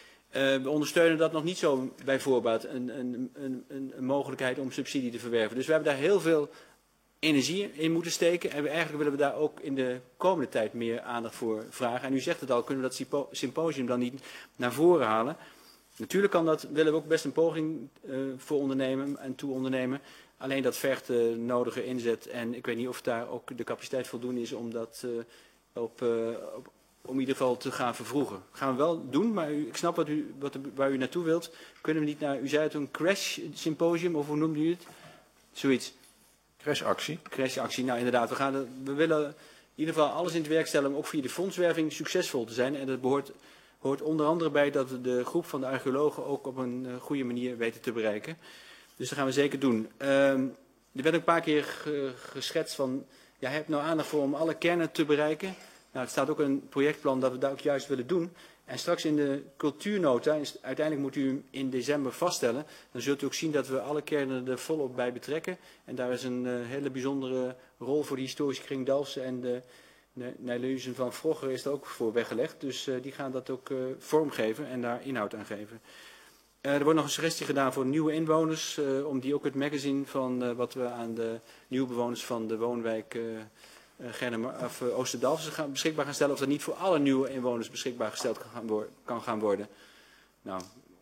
Uh, we ondersteunen dat nog niet zo bij voorbaat, een, een, een, een mogelijkheid om subsidie te verwerven. Dus we hebben daar heel veel energie in moeten steken. En we, eigenlijk willen we daar ook in de komende tijd meer aandacht voor vragen. En u zegt het al, kunnen we dat symposium dan niet naar voren halen? Natuurlijk kan dat, willen we ook best een poging uh, voor ondernemen en toe ondernemen. Alleen dat vergt de uh, nodige inzet. En ik weet niet of daar ook de capaciteit voldoende is om dat uh, op, uh, op, om in ieder geval te gaan vervroegen. Gaan we wel doen, maar u, ik snap wat u, wat, waar u naartoe wilt. Kunnen we niet naar, u zei het een crash symposium, of hoe noemde u het? Zoiets. Crashactie. Crashactie, nou inderdaad. We, gaan de, we willen in ieder geval alles in het werk stellen om ook via de fondswerving succesvol te zijn. En dat behoort, hoort onder andere bij dat we de groep van de archeologen ook op een uh, goede manier weten te bereiken. Dus dat gaan we zeker doen. Uh, er werd ook een paar keer ge, geschetst van, ja, heb nou aandacht voor om alle kernen te bereiken. Nou, er staat ook een projectplan dat we dat ook juist willen doen. En straks in de cultuurnota, uiteindelijk moet u hem in december vaststellen. Dan zult u ook zien dat we alle kernen er volop bij betrekken. En daar is een uh, hele bijzondere rol voor de historische kring Dalfsen en de Nijleuzen van Vrogger is er ook voor weggelegd. Dus uh, die gaan dat ook uh, vormgeven en daar inhoud aan geven. Uh, er wordt nog een suggestie gedaan voor nieuwe inwoners, uh, om die ook het magazine van uh, wat we aan de nieuwe bewoners van de woonwijk uh, uh, Gernem, of, uh, Oosterdalfsen gaan, beschikbaar gaan stellen. Of dat niet voor alle nieuwe inwoners beschikbaar gesteld kan gaan, worden, kan gaan worden. Nou,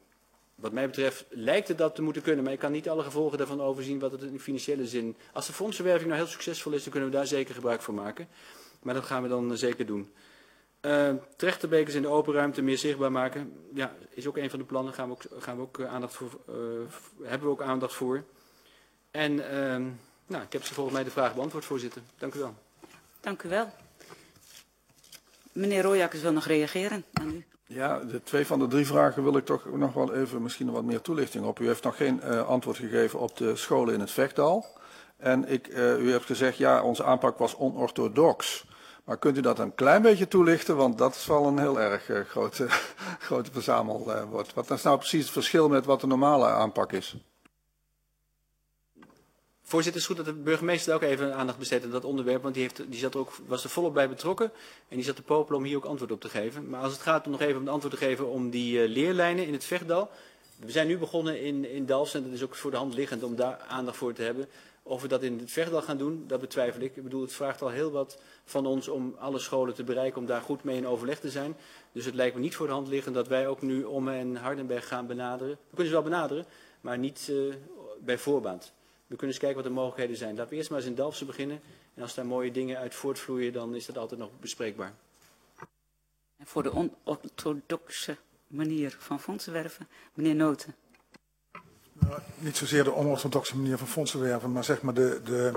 wat mij betreft lijkt het dat te moeten kunnen, maar ik kan niet alle gevolgen daarvan overzien wat het in financiële zin. Als de fondsenwerving nou heel succesvol is, dan kunnen we daar zeker gebruik van maken. Maar dat gaan we dan uh, zeker doen. Uh, Trechterbekers in de open ruimte meer zichtbaar maken. Ja, is ook een van de plannen. Gaan we ook, gaan we ook uh, aandacht voor, uh, hebben we ook aandacht voor. En uh, nou, ik heb ze volgens mij de vraag beantwoord, voorzitter. Dank u wel. Dank u wel. Meneer Royakkers wil nog reageren aan u. Ja, de twee van de drie vragen wil ik toch nog wel even misschien wat meer toelichting op. U heeft nog geen uh, antwoord gegeven op de scholen in het Vechtdal. En ik, uh, u hebt gezegd, ja, onze aanpak was onorthodox. Maar kunt u dat een klein beetje toelichten? Want dat is wel een heel erg uh, grote, grote verzamelwoord. Wat is nou precies het verschil met wat de normale aanpak is? Voorzitter, het is goed dat de burgemeester ook even aandacht besteedt aan dat onderwerp, want die, heeft, die zat er ook, was er volop bij betrokken en die zat te popelen om hier ook antwoord op te geven. Maar als het gaat om nog even om de antwoord te geven om die uh, leerlijnen in het Vechtdal. We zijn nu begonnen in, in Dalfsen en dat is ook voor de hand liggend om daar aandacht voor te hebben. Of we dat in het Vechtdal gaan doen, dat betwijfel ik. Ik bedoel, het vraagt al heel wat van ons om alle scholen te bereiken, om daar goed mee in overleg te zijn. Dus het lijkt me niet voor de hand liggend dat wij ook nu Omme en Hardenberg gaan benaderen. We kunnen ze wel benaderen, maar niet uh, bij voorbaat. We kunnen eens kijken wat de mogelijkheden zijn. Laten we eerst maar eens in Dalfsen beginnen. En als daar mooie dingen uit voortvloeien, dan is dat altijd nog bespreekbaar. En voor de onorthodoxe manier van fondsen werven, meneer Noten. Nou, niet zozeer de onorthodoxe manier van fondsen werven, maar zeg maar de, de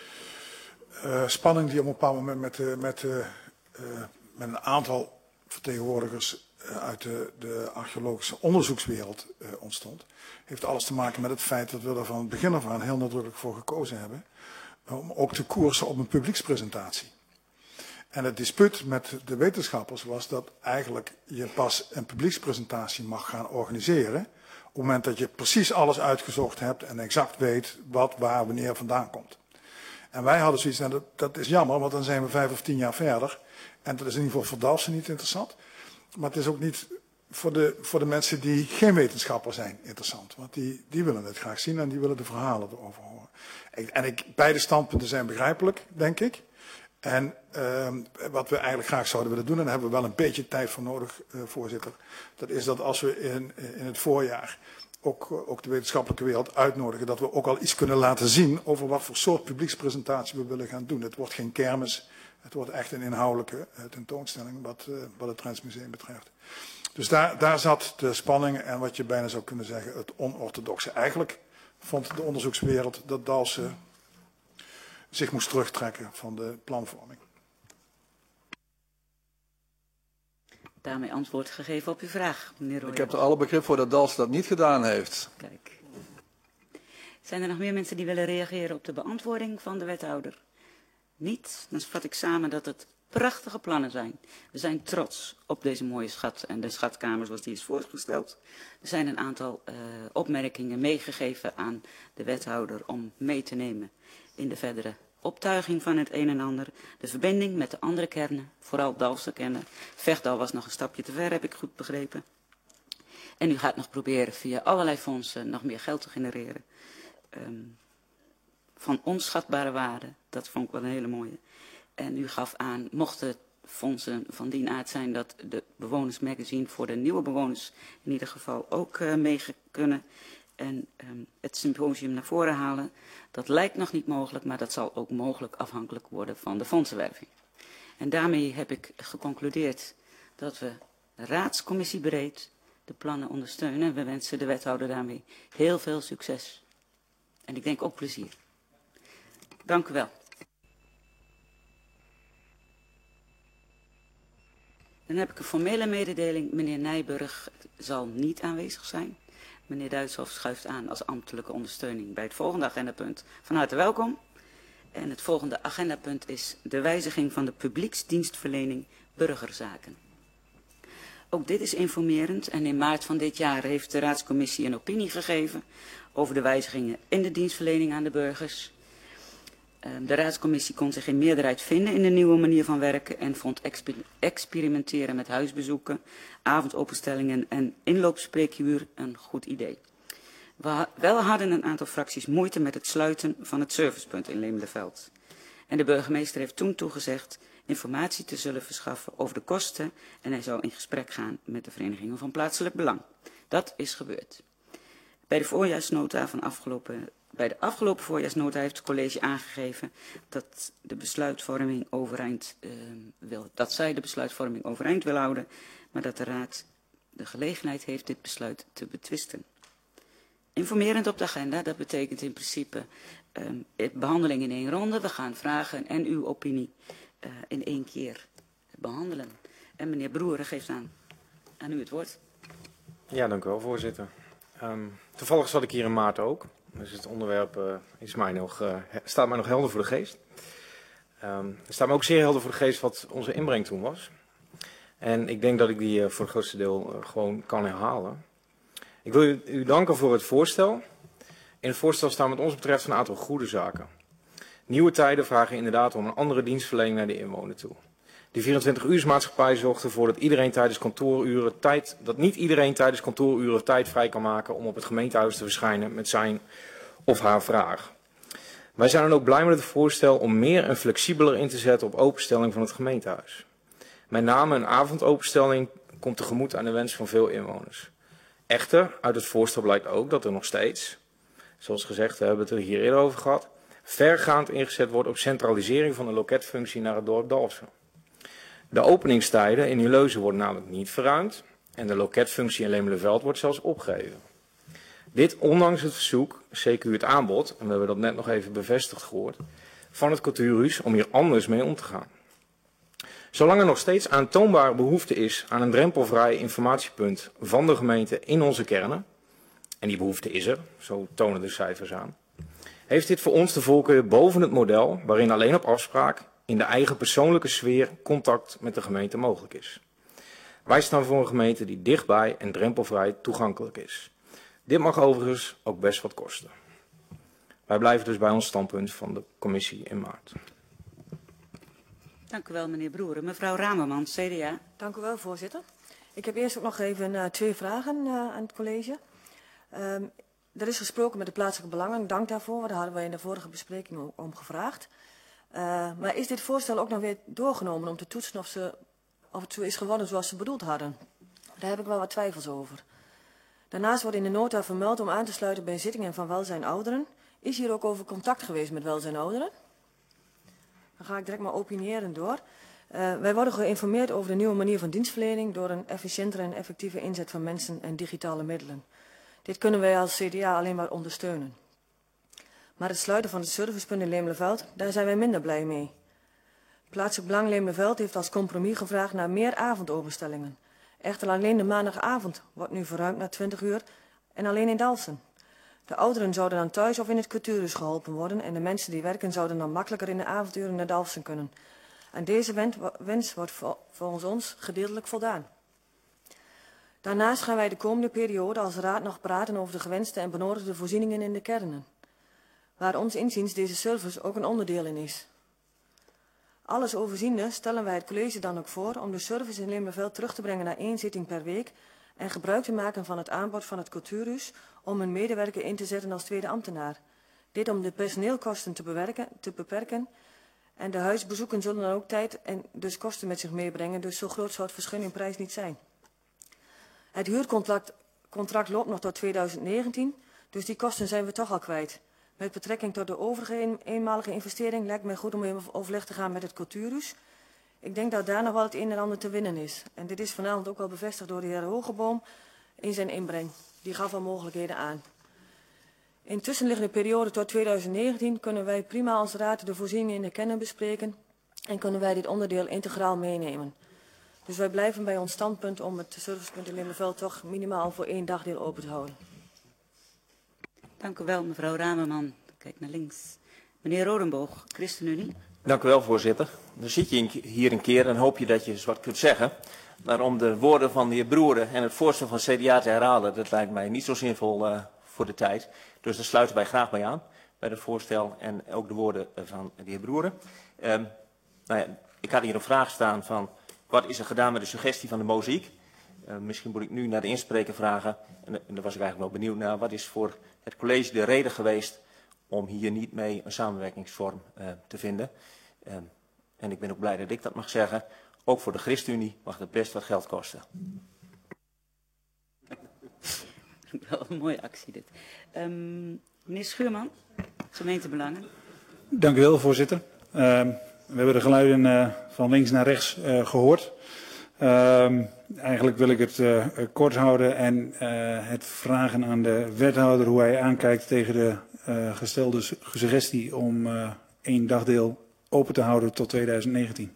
uh, spanning die op een bepaald moment met, uh, met, uh, uh, met een aantal vertegenwoordigers uh, uit de, de archeologische onderzoekswereld uh, ontstond, heeft alles te maken met het feit dat we er van het begin af aan heel nadrukkelijk voor gekozen hebben om ook te koersen op een publiekspresentatie. En het dispuut met de wetenschappers was dat eigenlijk je pas een publiekspresentatie mag gaan organiseren op het moment dat je precies alles uitgezocht hebt en exact weet wat, waar, wanneer vandaan komt. En wij hadden zoiets, nou, dat, dat is jammer, want dan zijn we vijf of tien jaar verder. En dat is in ieder geval voor Dalfsen niet interessant. Maar het is ook niet voor de, voor de mensen die geen wetenschapper zijn interessant. Want die, die willen het graag zien en die willen de verhalen erover horen. En ik, beide standpunten zijn begrijpelijk, denk ik. En uh, wat we eigenlijk graag zouden willen doen, en daar hebben we wel een beetje tijd voor nodig, uh, voorzitter. Dat is dat als we in, in het voorjaar ook, ook de wetenschappelijke wereld uitnodigen, dat we ook al iets kunnen laten zien over wat voor soort publiekspresentatie we willen gaan doen. Het wordt geen kermis, het wordt echt een inhoudelijke uh, tentoonstelling wat, uh, wat het Drents Museum betreft. Dus daar, daar zat de spanning en wat je bijna zou kunnen zeggen het onorthodoxe. Eigenlijk vond de onderzoekswereld dat Dalfsen zich moest terugtrekken van de planvorming. Daarmee antwoord gegeven op uw vraag, meneer Roy. Ik heb er alle begrip voor dat Dalfsen dat niet gedaan heeft. Kijk. Zijn er nog meer mensen die willen reageren op de beantwoording van de wethouder? Niet? Dan vat ik samen dat het prachtige plannen zijn. We zijn trots op deze mooie schat en de schatkamer zoals die is voorgesteld. Er zijn een aantal uh, opmerkingen meegegeven aan de wethouder om mee te nemen in de verdere optuiging van het een en ander. De verbinding met de andere kernen, vooral Dalfsen kernen. Vechtdal was nog een stapje te ver, heb ik goed begrepen. En u gaat nog proberen via allerlei fondsen nog meer geld te genereren. Um, van onschatbare waarde, dat vond ik wel een hele mooie. En u gaf aan, mochten fondsen van die aard zijn dat de bewonersmagazine voor de nieuwe bewoners in ieder geval ook uh, mee kunnen. En um, het symposium naar voren halen, dat lijkt nog niet mogelijk, maar dat zal ook mogelijk afhankelijk worden van de fondsenwerving. En daarmee heb ik geconcludeerd dat we raadscommissiebreed de plannen ondersteunen. En we wensen de wethouder daarmee heel veel succes. En ik denk ook plezier. Dank u wel. Dan heb ik een formele mededeling. Meneer Nijburg zal niet aanwezig zijn. Meneer Duitshoff schuift aan als ambtelijke ondersteuning bij het volgende agendapunt. Van harte welkom. En het volgende agendapunt is de wijziging van de publieksdienstverlening burgerzaken. Ook dit is informerend en in maart van dit jaar heeft de raadscommissie een opinie gegeven over de wijzigingen in de dienstverlening aan de burgers. De raadscommissie kon zich in meerderheid vinden in de nieuwe manier van werken en vond exper experimenteren met huisbezoeken, avondopenstellingen en inloopspreekuur een goed idee. We wel hadden een aantal fracties moeite met het sluiten van het servicepunt in Lemelenveld. En de burgemeester heeft toen toegezegd informatie te zullen verschaffen over de kosten en hij zou in gesprek gaan met de verenigingen van plaatselijk belang. Dat is gebeurd. Bij de voorjaarsnota van afgelopen Bij de afgelopen voorjaarsnota heeft het college aangegeven dat, de besluitvorming overeind, uh, wil, dat zij de besluitvorming overeind wil houden, maar dat de raad de gelegenheid heeft dit besluit te betwisten. Informerend op de agenda, dat betekent in principe um, behandeling in één ronde. We gaan vragen en uw opinie uh, in één keer behandelen. En meneer Broeren geeft aan, aan u het woord. Ja, dank u wel, voorzitter. Um, toevallig zat ik hier in maart ook. Dus het onderwerp uh, is mij nog, uh, staat mij nog helder voor de geest. Um, het staat me ook zeer helder voor de geest wat onze inbreng toen was. En ik denk dat ik die uh, voor het grootste deel uh, gewoon kan herhalen. Ik wil u, u danken voor het voorstel. In het voorstel staan wat ons betreft een aantal goede zaken. Nieuwe tijden vragen inderdaad om een andere dienstverlening naar de inwoner toe. De vierentwintig-uursmaatschappij zorgt ervoor dat iedereen tijdens kantooruren tijd, dat niet iedereen tijdens kantooruren tijd vrij kan maken om op het gemeentehuis te verschijnen met zijn of haar vraag. Wij zijn dan ook blij met het voorstel om meer en flexibeler in te zetten op openstelling van het gemeentehuis. Met name een avondopenstelling komt tegemoet aan de wens van veel inwoners. Echter, uit het voorstel blijkt ook dat er nog steeds, zoals gezegd, we hebben het er hier eerder over gehad, vergaand ingezet wordt op centralisering van de loketfunctie naar het dorp Dalfsen. De openingstijden in Nieuwleusen worden namelijk niet verruimd en de loketfunctie in Lemelerveld wordt zelfs opgeheven. Dit ondanks het verzoek, zeker het aanbod, en we hebben dat net nog even bevestigd gehoord, van het cultuurhuis om hier anders mee om te gaan. Zolang er nog steeds aantoonbare behoefte is aan een drempelvrij informatiepunt van de gemeente in onze kernen, en die behoefte is er, zo tonen de cijfers aan, heeft dit voor ons de voorkeur boven het model waarin alleen op afspraak in de eigen persoonlijke sfeer contact met de gemeente mogelijk is. Wij staan voor een gemeente die dichtbij en drempelvrij toegankelijk is. Dit mag overigens ook best wat kosten. Wij blijven dus bij ons standpunt van de commissie in maart. Dank u wel, meneer Broeren. Mevrouw Ramerman, C D A. Dank u wel, voorzitter. Ik heb eerst ook nog even uh, twee vragen uh, aan het college. Um, er is gesproken met de plaatselijke belangen. Dank daarvoor. Daar hadden wij in de vorige bespreking om, om gevraagd. Uh, maar is dit voorstel ook nog weer doorgenomen om te toetsen of, ze, of het zo is geworden zoals ze bedoeld hadden? Daar heb ik wel wat twijfels over. Daarnaast wordt in de nota vermeld om aan te sluiten bij zittingen van welzijn ouderen. Is hier ook over contact geweest met welzijn ouderen? Dan ga ik direct maar opiniëren door. Uh, wij worden geïnformeerd over de nieuwe manier van dienstverlening door een efficiëntere en effectieve inzet van mensen en digitale middelen. Dit kunnen wij als C D A alleen maar ondersteunen. Maar het sluiten van het servicepunt in Lemelerveld, daar zijn wij minder blij mee. Plaatselijk Belang Lemelerveld heeft als compromis gevraagd naar meer avondopenstellingen. Echter alleen de maandagavond wordt nu verruimd naar twintig uur en alleen in Dalfsen. De ouderen zouden dan thuis of in het cultuurhuis geholpen worden en de mensen die werken zouden dan makkelijker in de avonduren naar Dalfsen kunnen. Aan deze wens wordt volgens ons gedeeltelijk voldaan. Daarnaast gaan wij de komende periode als raad nog praten over de gewenste en benodigde voorzieningen in de kernen, waar ons inziens deze service ook een onderdeel in is. Alles overziende stellen wij het college dan ook voor om de service in Lemelerveld terug te brengen naar één zitting per week en gebruik te maken van het aanbod van het cultuurhuis om een medewerker in te zetten als tweede ambtenaar. Dit om de personeelkosten te, bewerken, te beperken en de huisbezoeken zullen dan ook tijd en dus kosten met zich meebrengen, dus zo groot zou het verschil in prijs niet zijn. Het huurcontract contract loopt nog tot tweeduizend negentien, dus die kosten zijn we toch al kwijt. Met betrekking tot de overige eenmalige investering lijkt mij goed om in overleg te gaan met het cultuurhuis. Ik denk dat daar nog wel het een en ander te winnen is. En dit is vanavond ook wel bevestigd door de heer Hogeboom in zijn inbreng. Die gaf al mogelijkheden aan. In de tussenliggende periode tot tweeduizend negentien kunnen wij prima als raad de voorzieningen in de kernen bespreken en kunnen wij dit onderdeel integraal meenemen. Dus wij blijven bij ons standpunt om het servicepunt in Lemelerveld toch minimaal voor één dagdeel open te houden. Dank u wel, mevrouw Ramerman. Kijk naar links. Meneer Rodenboog, ChristenUnie. Dank u wel, voorzitter. Dan zit je hier een keer en hoop je dat je eens wat kunt zeggen. Maar om de woorden van de heer Broeren en het voorstel van C D A te herhalen, dat lijkt mij niet zo zinvol uh, voor de tijd. Dus daar sluiten wij graag bij aan, bij het voorstel en ook de woorden van de heer Broeren. Um, nou ja, ik had hier een vraag staan van, wat is er gedaan met de suggestie van de mozaïek? Uh, misschien moet ik nu naar de inspreker vragen, en, en daar was ik eigenlijk wel benieuwd naar, wat is voor het college de reden geweest om hier niet mee een samenwerkingsvorm uh, te vinden. Uh, en ik ben ook blij dat ik dat mag zeggen. Ook voor de ChristenUnie mag het best wat geld kosten. Wel een mooie actie dit. Um, meneer Schuurman, gemeentebelangen. Dank u wel, voorzitter. Uh, we hebben de geluiden uh, van links naar rechts uh, gehoord. Uh, eigenlijk wil ik het uh, kort houden en uh, het vragen aan de wethouder hoe hij aankijkt tegen de uh, gestelde suggestie om uh, één dagdeel open te houden tot tweeduizend negentien.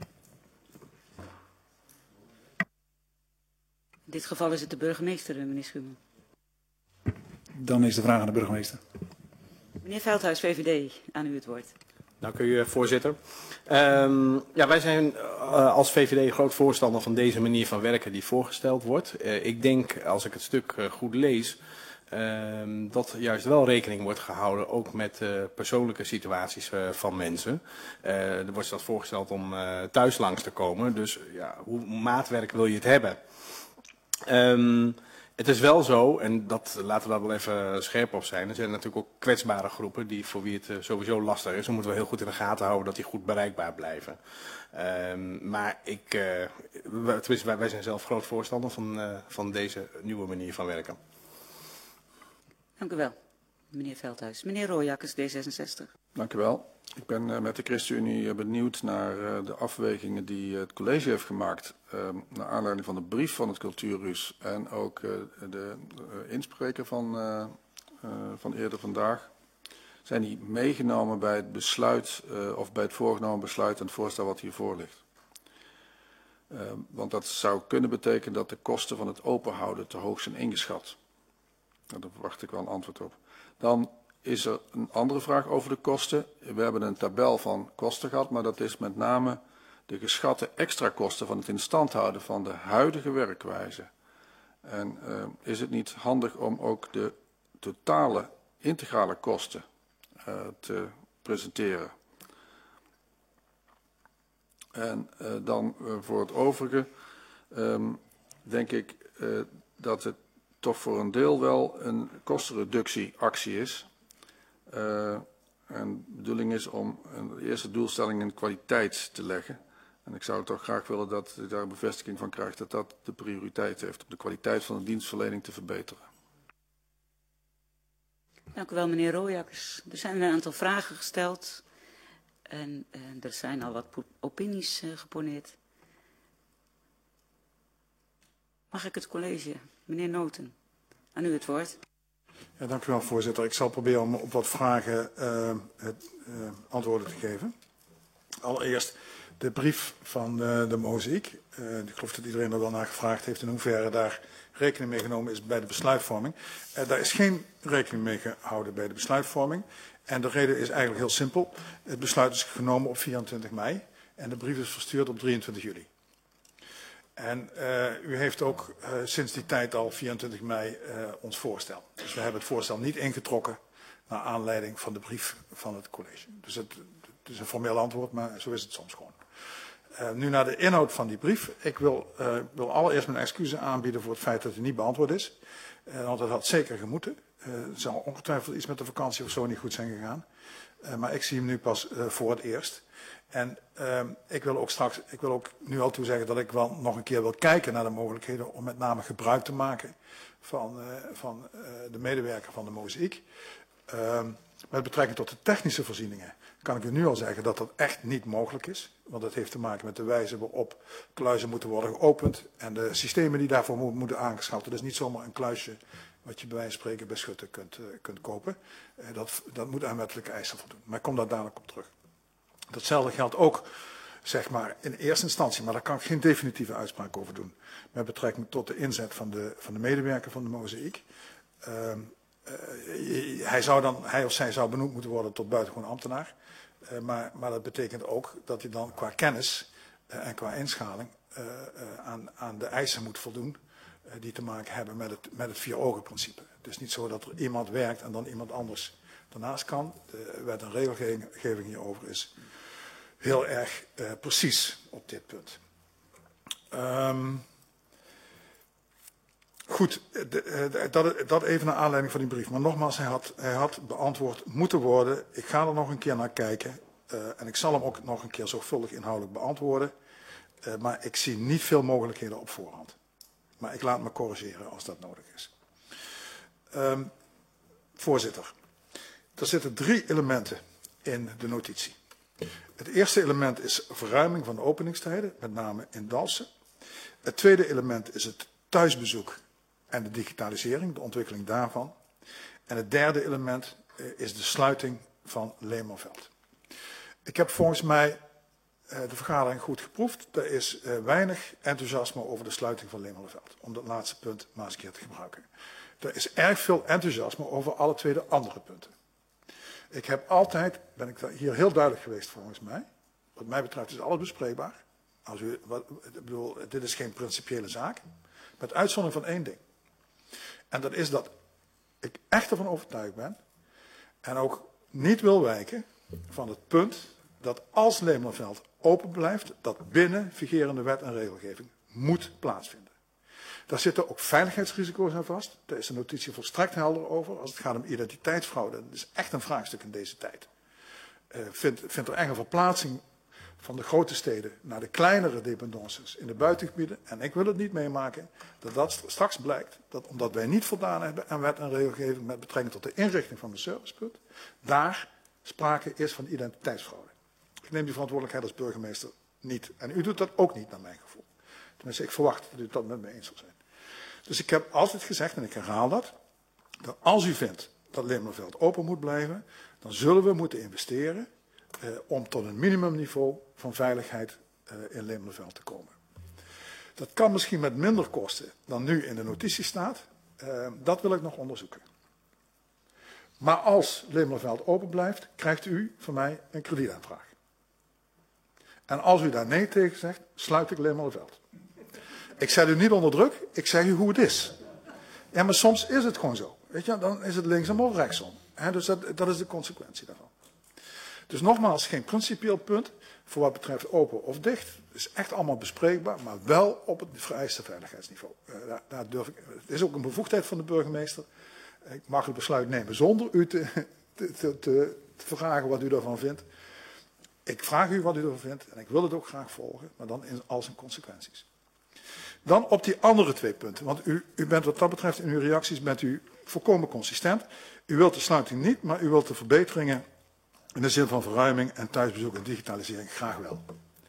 In dit geval is het de burgemeester, meneer Schuurman. Dan is de vraag aan de burgemeester. Meneer Veldhuis, V V D, aan u het woord. Dank u, voorzitter. Um, ja, wij zijn uh, als V V D groot voorstander van deze manier van werken die voorgesteld wordt. Uh, ik denk, als ik het stuk uh, goed lees, Uh, dat juist wel rekening wordt gehouden ook met uh, persoonlijke situaties uh, van mensen. Uh, er wordt zelfs voorgesteld om uh, thuis langs te komen. Dus ja, hoe maatwerk wil je het hebben? Um, het is wel zo, en dat laten we daar wel even scherp op zijn. Er zijn natuurlijk ook kwetsbare groepen die, voor wie het uh, sowieso lastig is. Dan moeten we heel goed in de gaten houden dat die goed bereikbaar blijven. Um, maar ik, uh, tenminste, wij, wij zijn zelf groot voorstander van, uh, van deze nieuwe manier van werken. Dank u wel, meneer Veldhuis. Meneer Rooijakkers, D zesenzestig. Dank u wel. Ik ben uh, met de ChristenUnie uh, benieuwd naar uh, de afwegingen die uh, het college heeft gemaakt. Uh, naar aanleiding van de brief van het Cultuurhuis en ook uh, de uh, inspreker van, uh, uh, van eerder vandaag. Zijn die meegenomen bij het besluit uh, of bij het voorgenomen besluit en het voorstel wat hiervoor ligt? Uh, want dat zou kunnen betekenen dat de kosten van het openhouden te hoog zijn ingeschat. Nou, daar verwacht ik wel een antwoord op. Dan is er een andere vraag over de kosten. We hebben een tabel van kosten gehad, maar dat is met name de geschatte extra kosten van het in stand houden van de huidige werkwijze. En uh, is het niet handig om ook de totale integrale kosten uh, te presenteren? En uh, dan uh, voor het overige um, denk ik uh, dat het toch voor een deel wel een kostenreductieactie is. Uh, en de bedoeling is om een eerste doelstelling in kwaliteit te leggen. En ik zou toch graag willen dat ik daar een bevestiging van krijg dat dat de prioriteit heeft, om de kwaliteit van de dienstverlening te verbeteren. Dank u wel, meneer Rooijakkers. Er zijn een aantal vragen gesteld en, en er zijn al wat opinies uh, geponeerd. Mag ik het college, meneer Noten, aan u het woord. Ja, dank u wel, voorzitter. Ik zal proberen om op wat vragen uh, het, uh, antwoorden te geven. Allereerst de brief van uh, de Mozaïek. Uh, ik geloof dat iedereen er wel naar gevraagd heeft in hoeverre daar rekening mee genomen is bij de besluitvorming. Uh, daar is geen rekening mee gehouden bij de besluitvorming. En de reden is eigenlijk heel simpel. Het besluit is genomen op vierentwintig mei en de brief is verstuurd op drieëntwintig juli. En uh, u heeft ook uh, sinds die tijd al vierentwintig mei uh, ons voorstel. Dus we hebben het voorstel niet ingetrokken naar aanleiding van de brief van het college. Dus het, het is een formeel antwoord, maar zo is het soms gewoon. Uh, nu naar de inhoud van die brief. Ik wil, uh, wil allereerst mijn excuses aanbieden voor het feit dat hij niet beantwoord is. Uh, want dat had zeker gemoeten. Uh, er zal ongetwijfeld iets met de vakantie of zo niet goed zijn gegaan. Uh, maar ik zie hem nu pas uh, voor het eerst. En uh, ik wil ook straks, ik wil ook nu al toe zeggen dat ik wel nog een keer wil kijken naar de mogelijkheden om met name gebruik te maken van, uh, van uh, de medewerker van de Mozaïek. Uh, met betrekking tot de technische voorzieningen kan ik u nu al zeggen dat dat echt niet mogelijk is. Want dat heeft te maken met de wijze waarop kluizen moeten worden geopend en de systemen die daarvoor mo moeten aangeschaft. Het is niet zomaar een kluisje wat je bij wijze van spreken bij Schutten kunt, uh, kunt kopen. Uh, dat, dat moet aan wettelijke eisen voldoen. Maar ik kom daar dadelijk op terug. Datzelfde geldt ook, zeg maar, in eerste instantie, maar daar kan ik geen definitieve uitspraak over doen. Met betrekking tot de inzet van de, van de medewerker van de Mozaïek. Uh, uh, hij, zou dan, hij of zij zou benoemd moeten worden tot buitengewoon ambtenaar. Uh, maar, maar dat betekent ook dat hij dan qua kennis uh, en qua inschaling uh, uh, aan, aan de eisen moet voldoen. Uh, die te maken hebben met het, met het vier-ogen-principe. Het is niet zo dat er iemand werkt en dan iemand anders daarnaast kan. De wet en regelgeving hierover is heel erg uh, precies op dit punt. Um, goed, de, de, dat, dat even naar aanleiding van die brief. Maar nogmaals, hij had, hij had beantwoord moeten worden. Ik ga er nog een keer naar kijken. Uh, en ik zal hem ook nog een keer zorgvuldig inhoudelijk beantwoorden. Uh, maar ik zie niet veel mogelijkheden op voorhand. Maar ik laat me corrigeren als dat nodig is. Um, voorzitter. Er zitten drie elementen in de notitie. Het eerste element is verruiming van de openingstijden, met name in Dalfsen. Het tweede element is het thuisbezoek en de digitalisering, de ontwikkeling daarvan. En het derde element is de sluiting van Lemerveld. Ik heb volgens mij de vergadering goed geproefd. Er is weinig enthousiasme over de sluiting van Lemerveld, om dat laatste punt maar eens een keer te gebruiken. Er is erg veel enthousiasme over alle twee de andere punten. Ik heb altijd, ben ik hier heel duidelijk geweest volgens mij. Wat mij betreft is alles bespreekbaar. Als u, wat, ik bedoel, dit is geen principiële zaak. Met uitzondering van één ding. En dat is dat ik echt ervan overtuigd ben en ook niet wil wijken van het punt dat als Lemelerveld open blijft, dat binnen vigerende wet en regelgeving moet plaatsvinden. Daar zitten ook veiligheidsrisico's aan vast. Daar is de notitie volstrekt helder over. Als het gaat om identiteitsfraude, dat is echt een vraagstuk in deze tijd. Uh, vindt, vindt er echt een verplaatsing van de grote steden naar de kleinere dependances in de buitengebieden. En ik wil het niet meemaken dat dat straks blijkt, dat omdat wij niet voldaan hebben aan wet en regelgeving met betrekking tot de inrichting van de servicepunt, daar sprake is van identiteitsfraude. Ik neem die verantwoordelijkheid als burgemeester niet. En u doet dat ook niet naar mijn gevoel. Tenminste, ik verwacht dat u dat met me eens zal zijn. Dus ik heb altijd gezegd, en ik herhaal dat, dat als u vindt dat Lemelerveld open moet blijven, dan zullen we moeten investeren eh, om tot een minimumniveau van veiligheid eh, in Lemelerveld te komen. Dat kan misschien met minder kosten dan nu in de notitie staat. Uh, dat wil ik nog onderzoeken. Maar als Lemelerveld open blijft, krijgt u van mij een kredietaanvraag. En als u daar nee tegen zegt, sluit ik Lemelerveld. Ik zet u niet onder druk, ik zeg u hoe het is. Ja, maar soms is het gewoon zo. Weet je, dan is het linksom of rechtsom. He, dus dat, dat is de consequentie daarvan. Dus nogmaals, geen principieel punt voor wat betreft open of dicht. Het is echt allemaal bespreekbaar, maar wel op het vereiste veiligheidsniveau. Uh, daar, daar durf ik, het is ook een bevoegdheid van de burgemeester. Ik mag het besluit nemen zonder u te, te, te, te vragen wat u daarvan vindt. Ik vraag u wat u ervan vindt en ik wil het ook graag volgen, maar dan in al zijn consequenties. Dan op die andere twee punten, want u, u bent wat dat betreft in uw reacties bent u volkomen consistent. U wilt de sluiting niet, maar u wilt de verbeteringen in de zin van verruiming en thuisbezoek en digitalisering graag wel.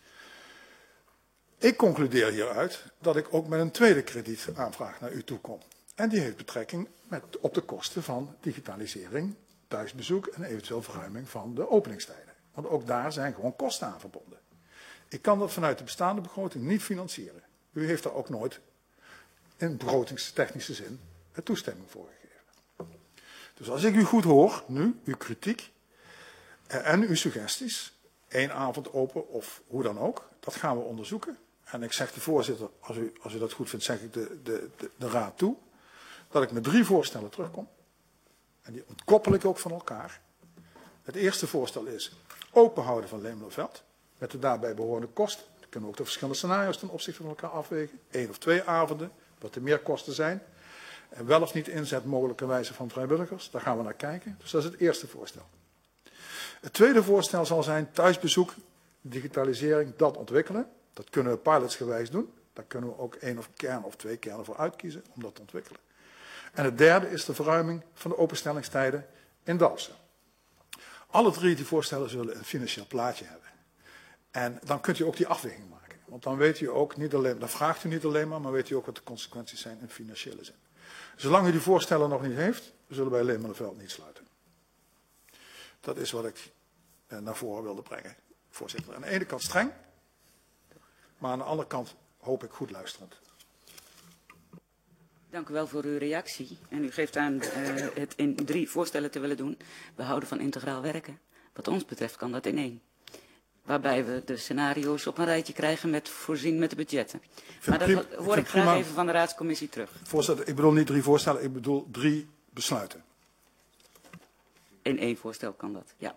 Ik concludeer hieruit dat ik ook met een tweede kredietaanvraag naar u toe kom. En die heeft betrekking met, op de kosten van digitalisering, thuisbezoek en eventueel verruiming van de openingstijden. Want ook daar zijn gewoon kosten aan verbonden. Ik kan dat vanuit de bestaande begroting niet financieren. U heeft daar ook nooit in begrotingstechnische zin een toestemming voor gegeven. Dus als ik u goed hoor, nu, uw kritiek en uw suggesties, één avond open of hoe dan ook, dat gaan we onderzoeken. En ik zeg de voorzitter, als u, als u dat goed vindt, zeg ik de, de, de, de raad toe, dat ik met drie voorstellen terugkom. En die ontkoppel ik ook van elkaar. Het eerste voorstel is openhouden van Lemelerveld, met de daarbij behorende kosten. Dan kunnen we ook de verschillende scenario's ten opzichte van elkaar afwegen. Eén of twee avonden, wat de meerkosten zijn. En wel of niet inzet mogelijkerwijze van vrijwilligers. Daar gaan we naar kijken. Dus dat is het eerste voorstel. Het tweede voorstel zal zijn thuisbezoek, digitalisering, dat ontwikkelen. Dat kunnen we pilotsgewijs doen. Daar kunnen we ook één of kern of twee kernen voor uitkiezen om dat te ontwikkelen. En het derde is de verruiming van de openstellingstijden in Dalfsen. Alle drie die voorstellen zullen een financieel plaatje hebben. En dan kunt u ook die afweging maken. Want dan weet u ook niet alleen, dan vraagt u niet alleen maar, maar weet u ook wat de consequenties zijn in financiële zin. Zolang u die voorstellen nog niet heeft, zullen wij Lemelerveld niet sluiten. Dat is wat ik eh, naar voren wilde brengen, voorzitter. Aan de ene kant streng, maar aan de andere kant hoop ik goed luisterend. Dank u wel voor uw reactie. En u geeft aan uh, het in drie voorstellen te willen doen. We houden van integraal werken. Wat ons betreft kan dat in één. Waarbij we de scenario's op een rijtje krijgen met voorzien met de budgetten. Maar dat prima, hoor ik, ik graag prima. even van de raadscommissie terug. Voorzitter, ik bedoel niet drie voorstellen, ik bedoel drie besluiten. In één voorstel kan dat, ja.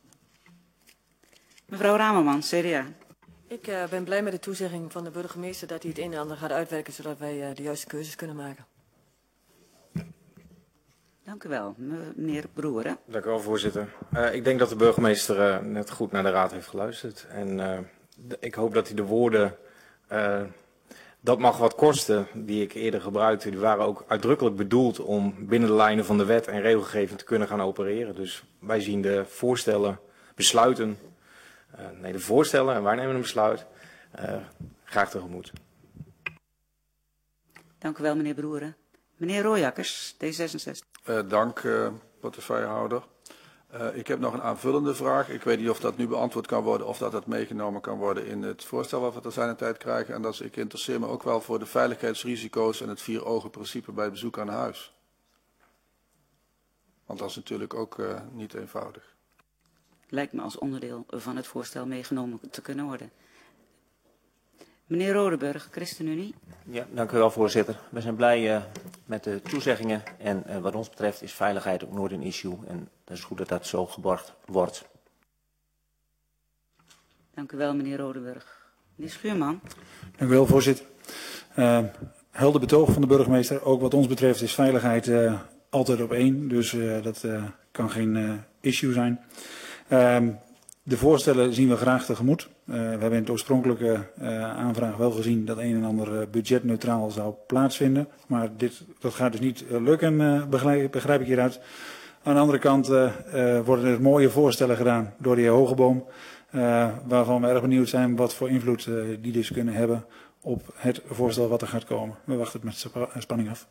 Mevrouw Ramerman, C D A. Ik uh, ben blij met de toezegging van de burgemeester dat hij het een en ander gaat uitwerken, zodat wij uh, de juiste keuzes kunnen maken. Dank u wel, meneer Broeren. Dank u wel, voorzitter. Uh, ik denk dat de burgemeester uh, net goed naar de raad heeft geluisterd. En uh, ik hoop dat hij de woorden, uh, dat mag wat kosten, die ik eerder gebruikte, die waren ook uitdrukkelijk bedoeld om binnen de lijnen van de wet en regelgeving te kunnen gaan opereren. Dus wij zien de voorstellen, besluiten, uh, nee de voorstellen en wij nemen een besluit, uh, graag tegemoet. Dank u wel, meneer Broeren. Meneer Rooijakkers, D zesenzestig. Uh, dank, uh, portefeuillehouder. Uh, ik heb nog een aanvullende vraag. Ik weet niet of dat nu beantwoord kan worden of dat dat meegenomen kan worden in het voorstel wat we ter zijner tijd krijgen. En dat is, ik interesseer me ook wel voor de veiligheidsrisico's en het vier ogen principe bij het bezoek aan huis. Want dat is natuurlijk ook uh, niet eenvoudig. Lijkt me als onderdeel van het voorstel meegenomen te kunnen worden. Meneer Rodeburg, ChristenUnie. Ja, dank u wel, voorzitter. We zijn blij uh, met de toezeggingen. En uh, wat ons betreft is veiligheid ook nooit een issue. En dat is goed dat dat zo geborgd wordt. Dank u wel, meneer Rodenburg. Meneer Schuurman. Dank u wel, voorzitter. Uh, helder betoog van de burgemeester. Ook wat ons betreft is veiligheid uh, altijd op één. Dus uh, dat uh, kan geen uh, issue zijn. Uh, de voorstellen zien we graag tegemoet. Uh, we hebben in het oorspronkelijke uh, aanvraag wel gezien dat een en ander uh, budgetneutraal zou plaatsvinden. Maar dit, dat gaat dus niet uh, lukken, uh, begrijp, begrijp ik hieruit. Aan de andere kant uh, uh, worden er mooie voorstellen gedaan door de heer Hogeboom. Uh, waarvan we erg benieuwd zijn wat voor invloed uh, die dus kunnen hebben op het voorstel wat er gaat komen. We wachten het met spa spanning af.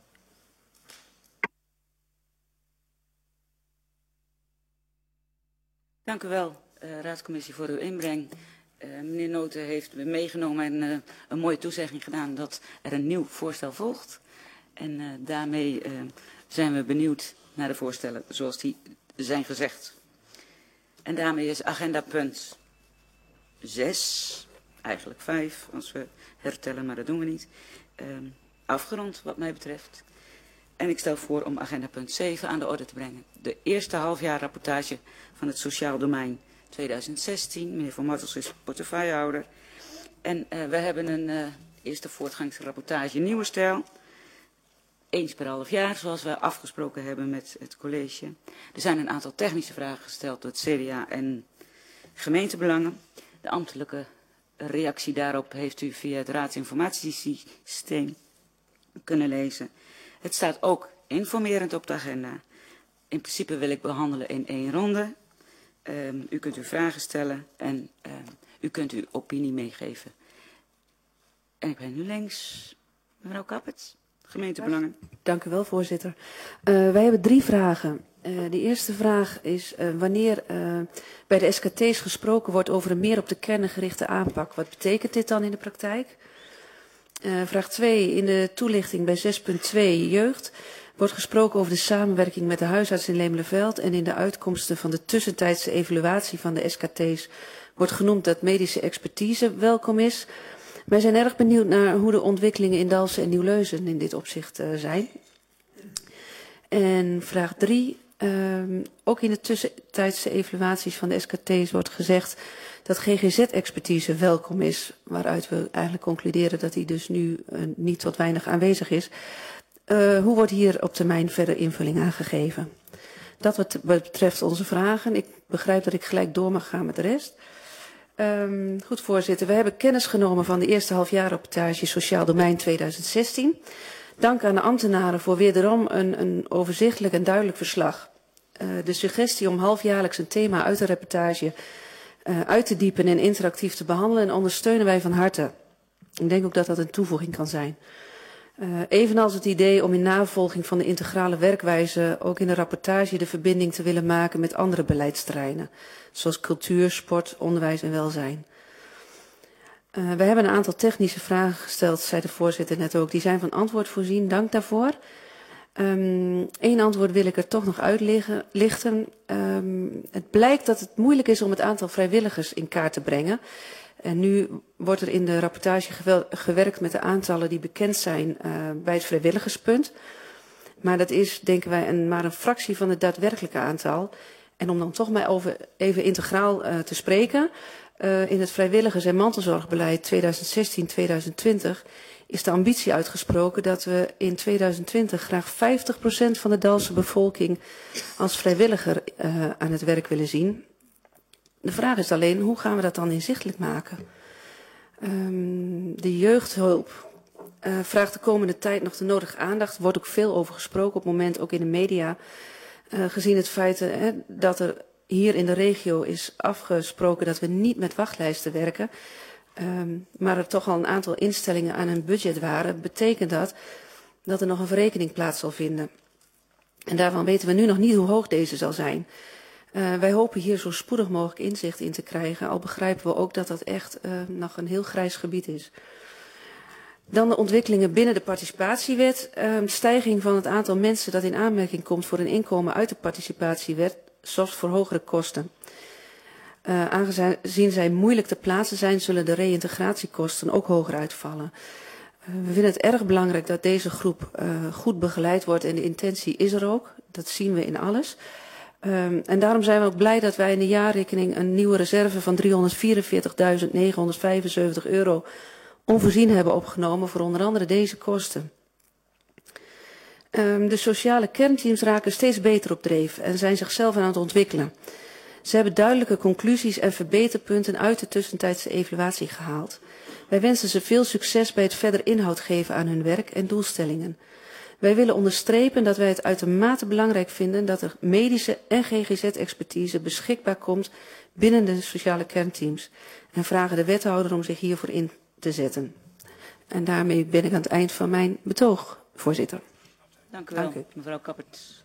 Dank u wel, uh, Raadscommissie, voor uw inbreng. Uh, meneer Noten heeft meegenomen en uh, een mooie toezegging gedaan dat er een nieuw voorstel volgt. En uh, daarmee uh, zijn we benieuwd naar de voorstellen zoals die zijn gezegd. En daarmee is agenda punt zes, eigenlijk vijf, als we hertellen, maar dat doen we niet, uh, afgerond wat mij betreft. En ik stel voor om agenda punt zeven aan de orde te brengen. De eerste halfjaarrapportage van het sociaal domein tweeduizend zestien. Meneer Van Martels is portefeuillehouder. En uh, we hebben een uh, eerste voortgangsrapportage nieuwe stijl. Eens per half jaar, zoals we afgesproken hebben met het college. Er zijn een aantal technische vragen gesteld door het C D A en gemeentebelangen. De ambtelijke reactie daarop heeft u via het raadsinformatiesysteem kunnen lezen. Het staat ook informerend op de agenda. In principe wil ik behandelen in één ronde. Um, u kunt uw vragen stellen en um, u kunt uw opinie meegeven. En ik ben nu links, mevrouw Kappert, gemeentebelangen. Dank u wel, voorzitter. Uh, wij hebben drie vragen. Uh, de eerste vraag is uh, wanneer uh, bij de S K T's gesproken wordt over een meer op de kern gerichte aanpak. Wat betekent dit dan in de praktijk? Uh, vraag twee, in de toelichting bij zes punt twee jeugd wordt gesproken over de samenwerking met de huisarts in Lemelerveld en in de uitkomsten van de tussentijdse evaluatie van de S K T's wordt genoemd dat medische expertise welkom is. Wij zijn erg benieuwd naar hoe de ontwikkelingen in Dalfsen en Nieuw-Leuzen in dit opzicht uh, zijn. En vraag drie, um, ook in de tussentijdse evaluaties van de S K T's wordt gezegd dat G G Z-expertise welkom is, waaruit we eigenlijk concluderen dat die dus nu uh, niet tot weinig aanwezig is. Uh, hoe wordt hier op termijn verder invulling aangegeven? Dat wat betreft onze vragen. Ik begrijp dat ik gelijk door mag gaan met de rest. Um, goed, voorzitter. We hebben kennis genomen van de eerste halfjaarrapportage Sociaal Domein tweeduizend zestien. Dank aan de ambtenaren voor wederom een, een overzichtelijk en duidelijk verslag. Uh, de suggestie om halfjaarlijks een thema uit de rapportage uh, uit te diepen en interactief te behandelen ondersteunen wij van harte. Ik denk ook dat dat een toevoeging kan zijn. Uh, evenals het idee om in navolging van de integrale werkwijze ook in de rapportage de verbinding te willen maken met andere beleidsterreinen, zoals cultuur, sport, onderwijs en welzijn. Uh, wij hebben een aantal technische vragen gesteld, zei de voorzitter net ook. Die zijn van antwoord voorzien, dank daarvoor. Um, Eén antwoord wil ik er toch nog uitlichten. Um, het blijkt dat het moeilijk is om het aantal vrijwilligers in kaart te brengen. En nu wordt er in de rapportage gewerkt met de aantallen die bekend zijn uh, bij het vrijwilligerspunt. Maar dat is, denken wij, een, maar een fractie van het daadwerkelijke aantal. En om dan toch maar over even integraal uh, te spreken. Uh, in het vrijwilligers- en mantelzorgbeleid tweeduizend zestien tweeduizend twintig is de ambitie uitgesproken dat we in tweeduizend twintig graag vijftig procent van de Dalfse bevolking als vrijwilliger uh, aan het werk willen zien. De vraag is alleen, hoe gaan we dat dan inzichtelijk maken? Um, de jeugdhulp uh, vraagt de komende tijd nog de nodige aandacht. Er wordt ook veel over gesproken op het moment, ook in de media. Uh, gezien het feit uh, dat er hier in de regio is afgesproken dat we niet met wachtlijsten werken. Um, maar er toch al een aantal instellingen aan een budget waren. Betekent dat dat er nog een verrekening plaats zal vinden. En daarvan weten we nu nog niet hoe hoog deze zal zijn. Uh, wij hopen hier zo spoedig mogelijk inzicht in te krijgen, al begrijpen we ook dat dat echt uh, nog een heel grijs gebied is. Dan de ontwikkelingen binnen de participatiewet. Uh, stijging van het aantal mensen dat in aanmerking komt voor een inkomen uit de participatiewet zorgt voor hogere kosten. Uh, aangezien zij moeilijk te plaatsen zijn, zullen de reïntegratiekosten ook hoger uitvallen. Uh, we vinden het erg belangrijk dat deze groep uh, goed begeleid wordt en de intentie is er ook. Dat zien we in alles. Um, en daarom zijn we ook blij dat wij in de jaarrekening een nieuwe reserve van driehonderdvierenveertigduizend negenhonderdvijfenzeventig euro onvoorzien hebben opgenomen voor onder andere deze kosten. Um, de sociale kernteams raken steeds beter op dreef en zijn zichzelf aan het ontwikkelen. Ze hebben duidelijke conclusies en verbeterpunten uit de tussentijdse evaluatie gehaald. Wij wensen ze veel succes bij het verder inhoud geven aan hun werk en doelstellingen. Wij willen onderstrepen dat wij het uitermate belangrijk vinden dat er medische en G G Z-expertise beschikbaar komt binnen de sociale kernteams en vragen de wethouder om zich hiervoor in te zetten. En daarmee ben ik aan het eind van mijn betoog, voorzitter. Dank u wel, Dank u. mevrouw Kapperts.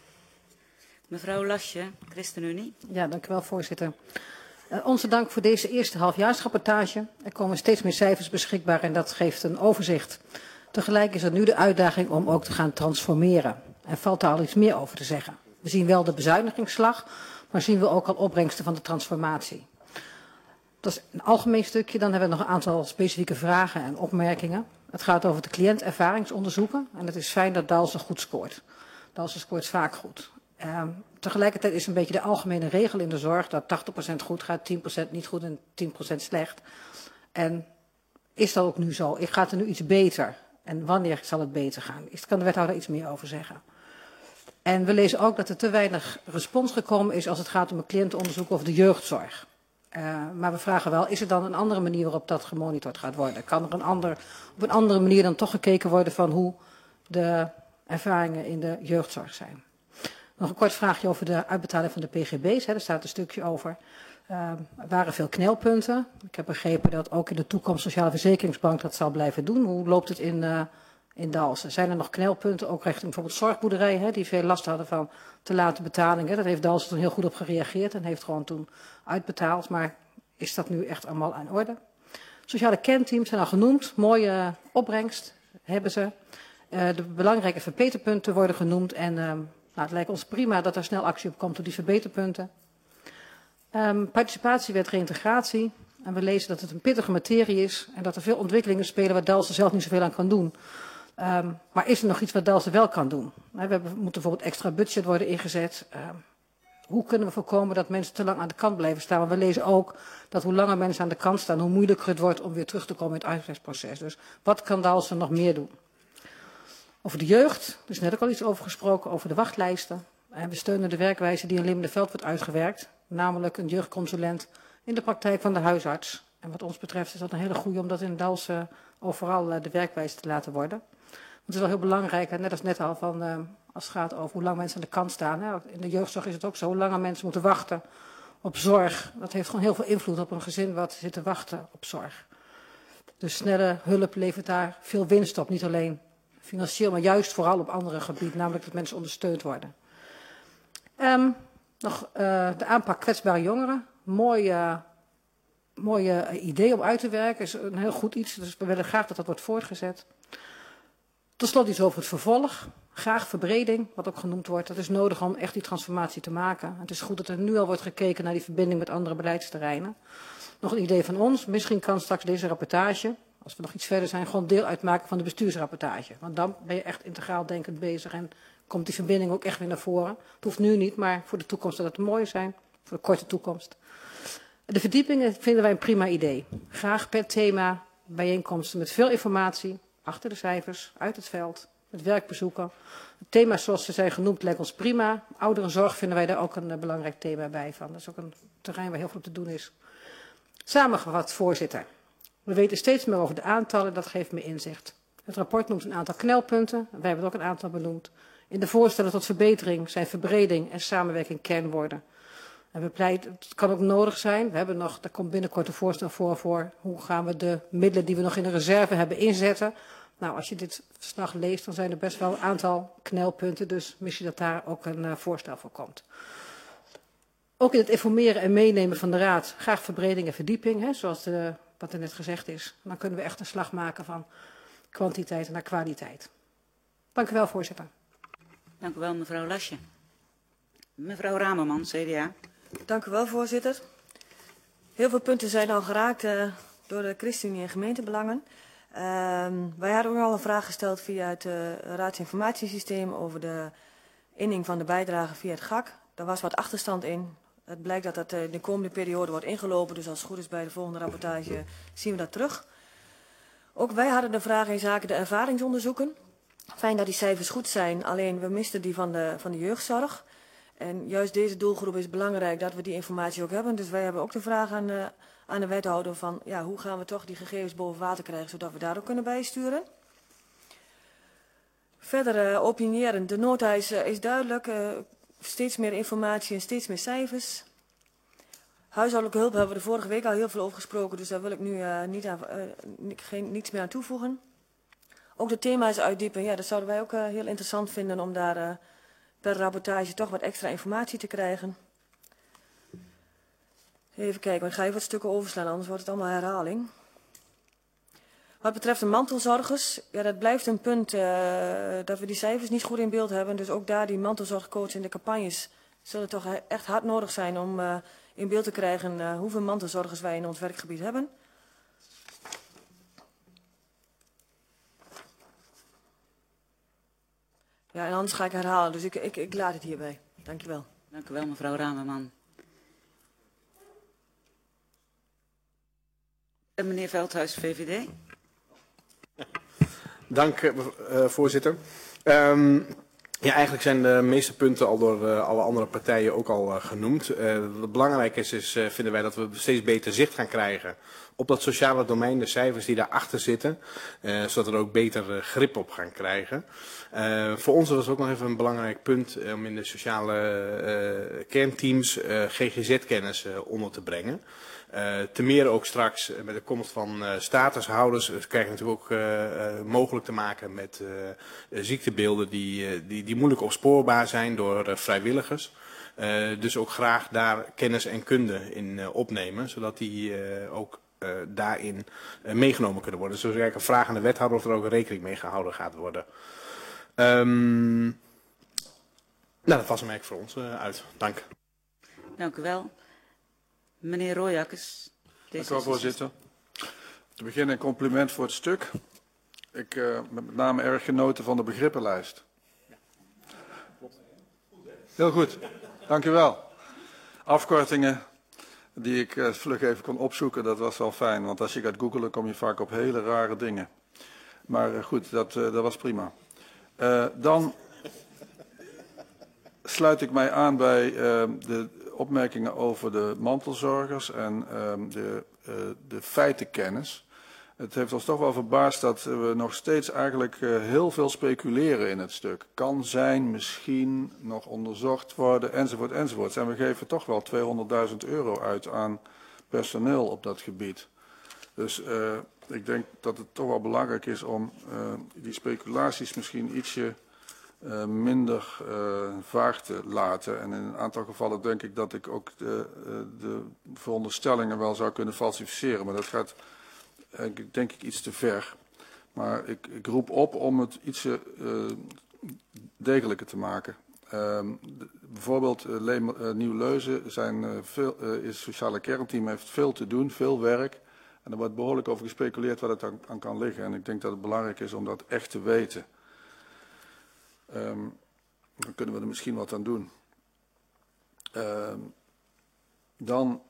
Mevrouw Lasje, ChristenUnie. Ja, dank u wel, voorzitter. Uh, onze dank voor deze eerste halfjaarsrapportage. Er komen steeds meer cijfers beschikbaar en dat geeft een overzicht. Tegelijk is er nu de uitdaging om ook te gaan transformeren. Er valt daar al iets meer over te zeggen. We zien wel de bezuinigingsslag, maar zien we ook al opbrengsten van de transformatie. Dat is een algemeen stukje. Dan hebben we nog een aantal specifieke vragen en opmerkingen. Het gaat over de cliëntervaringsonderzoeken. En het is fijn dat Dalsen goed scoort. Dalsen scoort vaak goed. Uh, tegelijkertijd is een beetje de algemene regel in de zorg dat tachtig procent goed gaat, tien procent niet goed en tien procent slecht. En is dat ook nu zo? Gaat er nu iets beter? En wanneer zal het beter gaan? Kan de wethouder iets meer over zeggen? En we lezen ook dat er te weinig respons gekomen is als het gaat om een cliëntenonderzoek over de jeugdzorg. Uh, maar we vragen wel, is er dan een andere manier waarop dat gemonitord gaat worden? Kan er een ander, op een andere manier dan toch gekeken worden van hoe de ervaringen in de jeugdzorg zijn? Nog een kort vraagje over de uitbetaling van de P G B's. Hè, daar staat een stukje over. Uh, er waren veel knelpunten. Ik heb begrepen dat ook in de toekomst Sociale Verzekeringsbank dat zal blijven doen. Hoe loopt het in, uh, in Dalsen? Zijn er nog knelpunten, ook richting bijvoorbeeld zorgboerderijen, hè, die veel last hadden van te late betalingen? Daar heeft Dalsen toen heel goed op gereageerd en heeft gewoon toen uitbetaald. Maar is dat nu echt allemaal aan orde? Sociale kernteams zijn al genoemd. Mooie opbrengst hebben ze. Uh, de belangrijke verbeterpunten worden genoemd. En uh, nou, het lijkt ons prima dat er snel actie op komt op die verbeterpunten. Um, participatiewet reintegratie. En we lezen dat het een pittige materie is. En dat er veel ontwikkelingen spelen waar Dalsen zelf niet zoveel aan kan doen. Um, maar is er nog iets wat Dalsen wel kan doen? We hebben, moeten bijvoorbeeld extra budget worden ingezet. Um, hoe kunnen we voorkomen dat mensen te lang aan de kant blijven staan? Want we lezen ook dat hoe langer mensen aan de kant staan, hoe moeilijker het wordt om weer terug te komen in het arbeidsproces. Dus wat kan Dalsen nog meer doen? Over de jeugd, er is net ook al iets over gesproken, over de wachtlijsten. En we steunen de werkwijze die in Leeuwardenveld wordt uitgewerkt. Namelijk een jeugdconsulent in de praktijk van de huisarts. En wat ons betreft is dat een hele goede om dat in Dalsen overal de werkwijze te laten worden. Want het is wel heel belangrijk, net als net al, van, uh, als het gaat over hoe lang mensen aan de kant staan. Hè. In de jeugdzorg is het ook zo, hoe langer mensen moeten wachten op zorg. Dat heeft gewoon heel veel invloed op een gezin wat zit te wachten op zorg. Dus snelle hulp levert daar veel winst op. Niet alleen financieel, maar juist vooral op andere gebieden. Namelijk dat mensen ondersteund worden. Um, nog uh, de aanpak kwetsbare jongeren. Mooi, uh, mooi uh, idee om uit te werken. Is een heel goed iets. Dus we willen graag dat dat wordt voortgezet. Tot slot iets over het vervolg. Graag verbreding, wat ook genoemd wordt. Dat is nodig om echt die transformatie te maken. Het is goed dat er nu al wordt gekeken naar die verbinding met andere beleidsterreinen. Nog een idee van ons. Misschien kan straks deze rapportage, als we nog iets verder zijn, gewoon deel uitmaken van de bestuursrapportage. Want dan ben je echt integraal denkend bezig en komt die verbinding ook echt weer naar voren. Het hoeft nu niet, maar voor de toekomst zal het mooi zijn. Voor de korte toekomst. De verdiepingen vinden wij een prima idee. Graag per thema bijeenkomsten met veel informatie, achter de cijfers, uit het veld, met werkbezoeken. Thema's zoals ze zijn genoemd lijken ons prima. Ouderenzorg vinden wij daar ook een uh, belangrijk thema bij van. Dat is ook een terrein waar heel veel op te doen is. Samengevat, voorzitter. We weten steeds meer over de aantallen, dat geeft me inzicht. Het rapport noemt een aantal knelpunten, wij hebben er ook een aantal benoemd. In de voorstellen tot verbetering zijn verbreding en samenwerking kernwoorden. En we pleiten, het kan ook nodig zijn, we hebben nog, daar komt binnenkort een voorstel voor, voor hoe gaan we de middelen die we nog in de reserve hebben inzetten. Nou, als je dit verslag leest, dan zijn er best wel een aantal knelpunten, dus misschien dat daar ook een uh, voorstel voor komt. Ook in het informeren en meenemen van de Raad, graag verbreding en verdieping, hè, zoals de, wat er net gezegd is. Dan kunnen we echt een slag maken van kwantiteit naar kwaliteit. Dank u wel, voorzitter. Dank u wel, mevrouw Lasje. Mevrouw Ramerman, C D A. Dank u wel, voorzitter. Heel veel punten zijn al geraakt uh, door de ChristenUnie en gemeentebelangen. Um, wij hadden ook al een vraag gesteld via het uh, raadsinformatiesysteem over de inning van de bijdrage via het G A C. Daar was wat achterstand in. Het blijkt dat dat uh, de komende periode wordt ingelopen, dus als het goed is bij de volgende rapportage zien we dat terug. Ook wij hadden de vraag in zaken de ervaringsonderzoeken. Fijn dat die cijfers goed zijn, alleen we misten die van de, van de jeugdzorg. En juist deze doelgroep is belangrijk dat we die informatie ook hebben. Dus wij hebben ook de vraag aan, uh, aan de wethouder van ja, hoe gaan we toch die gegevens boven water krijgen, zodat we daar ook kunnen bijsturen. Verder uh, opiniëren, de noodhuis uh, is duidelijk, uh, steeds meer informatie en steeds meer cijfers. Huishoudelijke hulp hebben we de vorige week al heel veel over gesproken, dus daar wil ik nu uh, niet aan, uh, geen, niets meer aan toevoegen. Ook de thema's uitdiepen, ja, dat zouden wij ook uh, heel interessant vinden om daar uh, per rapportage toch wat extra informatie te krijgen. Even kijken, ik ga even wat stukken overslaan, anders wordt het allemaal herhaling. Wat betreft de mantelzorgers, ja, dat blijft een punt uh, dat we die cijfers niet goed in beeld hebben. Dus ook daar die mantelzorgcoach in de campagnes zullen toch echt hard nodig zijn om uh, in beeld te krijgen uh, hoeveel mantelzorgers wij in ons werkgebied hebben. Ja, en anders ga ik herhalen, dus ik, ik, ik laat het hierbij. Dank je wel. Dank u wel, mevrouw Ramerman. En meneer Veldhuis, V V D. Dank, uh, voorzitter. Um, ja, eigenlijk zijn de meeste punten al door uh, alle andere partijen ook al uh, genoemd. Uh, wat belangrijk is, is uh, vinden wij dat we steeds beter zicht gaan krijgen op dat sociale domein, de cijfers die daarachter zitten, uh, zodat we er ook beter uh, grip op gaan krijgen. Uh, voor ons was ook nog even een belangrijk punt uh, om in de sociale uh, kernteams uh, G G Z-kennis uh, onder te brengen. Uh, te meer ook straks uh, met de komst van uh, statushouders uh, krijgen we natuurlijk ook uh, uh, mogelijk te maken met uh, ziektebeelden die, uh, die, die moeilijk opspoorbaar zijn door uh, vrijwilligers. Uh, dus ook graag daar kennis en kunde in uh, opnemen, zodat die uh, ook uh, daarin uh, meegenomen kunnen worden. Dus er is eigenlijk een vraag aan de wethouder of er ook rekening mee gehouden gaat worden. Um, nou, dat was hem eigenlijk voor ons uh, uit. Dank. Dank u wel. Meneer Royakkers. Dank u wel, voorzitter. Te beginnen een compliment voor het stuk. Ik uh, heb met name erg genoten van de begrippenlijst. Heel goed, dank u wel. Afkortingen die ik uh, vlug even kon opzoeken, dat was wel fijn. Want als je gaat googlen, kom je vaak op hele rare dingen. Maar uh, goed, dat, uh, dat was prima. Uh, dan sluit ik mij aan bij uh, de opmerkingen over de mantelzorgers en uh, de, uh, de feitenkennis. Het heeft ons toch wel verbaasd dat we nog steeds eigenlijk uh, heel veel speculeren in het stuk. Kan zijn, misschien, nog onderzocht worden, enzovoort, enzovoort. En we geven toch wel tweehonderdduizend euro uit aan personeel op dat gebied. Dus uh, ik denk dat het toch wel belangrijk is om uh, die speculaties misschien ietsje uh, minder uh, vaag te laten. En in een aantal gevallen denk ik dat ik ook de, uh, de veronderstellingen wel zou kunnen falsificeren. Maar dat gaat uh, denk ik iets te ver. Maar ik, ik roep op om het ietsje uh, degelijker te maken. Uh, de, bijvoorbeeld uh, Le uh, Nieuw-Leuzen zijn uh, veel, uh, is sociale kernteam, heeft veel te doen, veel werk. En er wordt behoorlijk over gespeculeerd wat het aan, aan kan liggen. En ik denk dat het belangrijk is om dat echt te weten. Um, dan kunnen we er misschien wat aan doen. Um, dan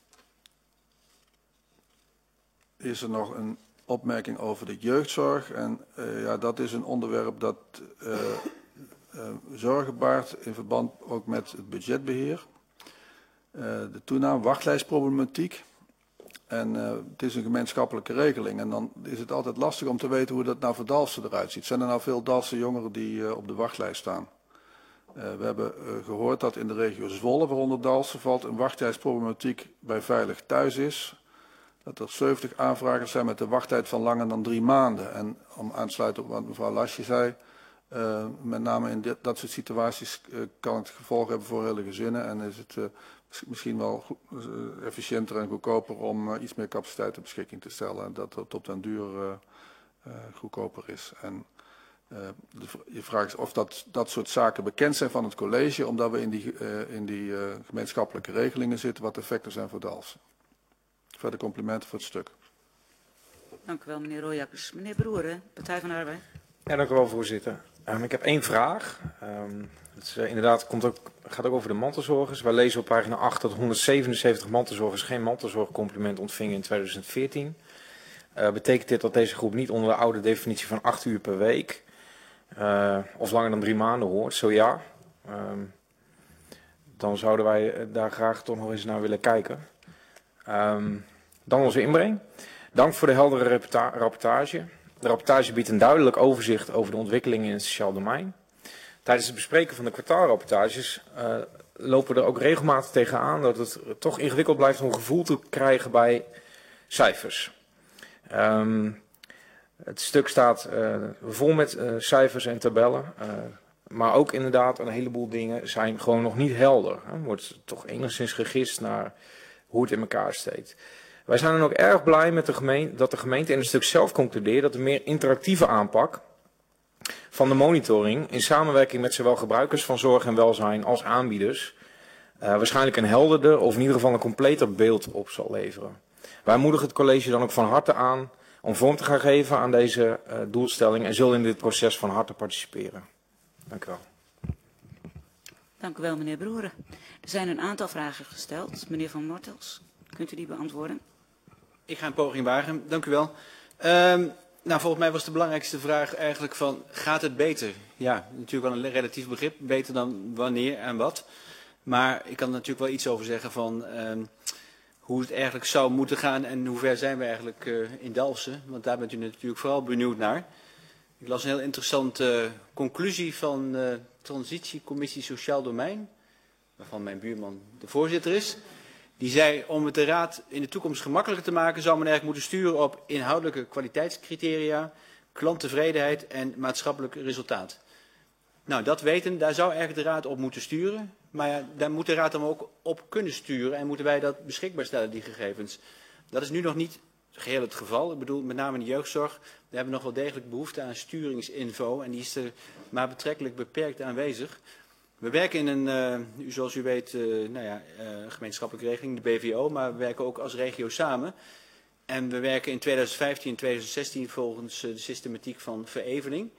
is er nog een opmerking over de jeugdzorg. En uh, ja, dat is een onderwerp dat uh, uh, zorgen baart in verband ook met het budgetbeheer. Uh, de toename wachtlijstproblematiek. En uh, het is een gemeenschappelijke regeling. En dan is het altijd lastig om te weten hoe dat nou voor Dalfsen eruit ziet. Zijn er nou veel Dalfsen jongeren die uh, op de wachtlijst staan? Uh, we hebben uh, gehoord dat in de regio Zwolle, waaronder Dalfsen valt, een wachtlijstproblematiek bij Veilig Thuis is. Dat er zeventig aanvragers zijn met een wachttijd van langer dan drie maanden. En om aansluiten op wat mevrouw Lasje zei, uh, met name in dit, dat soort situaties uh, kan het gevolg hebben voor hele gezinnen. En is het uh, misschien wel goed, uh, efficiënter en goedkoper om uh, iets meer capaciteit ter beschikking te stellen. En dat het op den duur uh, uh, goedkoper is. En uh, de, je vraagt of dat, dat soort zaken bekend zijn van het college, omdat we in die, uh, in die uh, gemeenschappelijke regelingen zitten wat de effecten zijn voor Dalfsen. Verder complimenten voor het stuk. Dank u wel, meneer Royakkers. Meneer Broeren, Partij van de Arbeid. Ja, dank u wel, voorzitter. Um, ik heb één vraag. Um, het is, uh, inderdaad komt ook, gaat ook over de mantelzorgers. Wij lezen op pagina acht dat honderdzevenenzeventig mantelzorgers geen mantelzorgcompliment ontvingen in tweeduizend veertien. Uh, betekent dit dat deze groep niet onder de oude definitie van acht uur per week uh, of langer dan drie maanden hoort? Zo ja. Um, dan zouden wij daar graag toch nog eens naar willen kijken. Um, dan onze inbreng. Dank voor de heldere rapportage. De rapportage biedt een duidelijk overzicht over de ontwikkelingen in het sociaal domein. Tijdens het bespreken van de kwartaalrapportages uh, lopen we er ook regelmatig tegenaan dat het toch ingewikkeld blijft om een gevoel te krijgen bij cijfers. Um, het stuk staat uh, vol met uh, cijfers en tabellen, uh, maar ook inderdaad een heleboel dingen zijn gewoon nog niet helder. Er wordt toch enigszins gegist naar hoe het in elkaar steekt. Wij zijn dan ook erg blij met de gemeente, dat de gemeente in het stuk zelf concludeert dat een meer interactieve aanpak van de monitoring in samenwerking met zowel gebruikers van zorg en welzijn als aanbieders uh, waarschijnlijk een helderder of in ieder geval een completer beeld op zal leveren. Wij moedigen het college dan ook van harte aan om vorm te gaan geven aan deze uh, doelstelling en zullen in dit proces van harte participeren. Dank u wel. Dank u wel, meneer Broeren. Er zijn een aantal vragen gesteld. Meneer Van Mortels, kunt u die beantwoorden? Ik ga een poging wagen. Dank u wel. Um, nou, volgens mij was de belangrijkste vraag eigenlijk van, gaat het beter? Ja, natuurlijk wel een relatief begrip. Beter dan wanneer en wat. Maar ik kan er natuurlijk wel iets over zeggen van um, hoe het eigenlijk zou moeten gaan en hoe ver zijn we eigenlijk uh, in Dalfsen. Want daar bent u natuurlijk vooral benieuwd naar. Ik las een heel interessante uh, conclusie van de uh, Transitiecommissie Sociaal Domein, waarvan mijn buurman de voorzitter is. Die zei, om het de raad in de toekomst gemakkelijker te maken, zou men eigenlijk moeten sturen op inhoudelijke kwaliteitscriteria, klanttevredenheid en maatschappelijk resultaat. Nou, dat weten, daar zou eigenlijk de raad op moeten sturen. Maar ja, daar moet de raad dan ook op kunnen sturen en moeten wij dat beschikbaar stellen, die gegevens. Dat is nu nog niet geheel het geval. Ik bedoel, met name in de jeugdzorg, daar hebben we nog wel degelijk behoefte aan sturingsinfo en die is er maar betrekkelijk beperkt aanwezig. We werken in een, uh, zoals u weet, uh, nou ja, uh, gemeenschappelijke regeling, de B V O, maar we werken ook als regio samen. En we werken in tweeduizend vijftien en tweeduizend zestien volgens uh, de systematiek van verevening.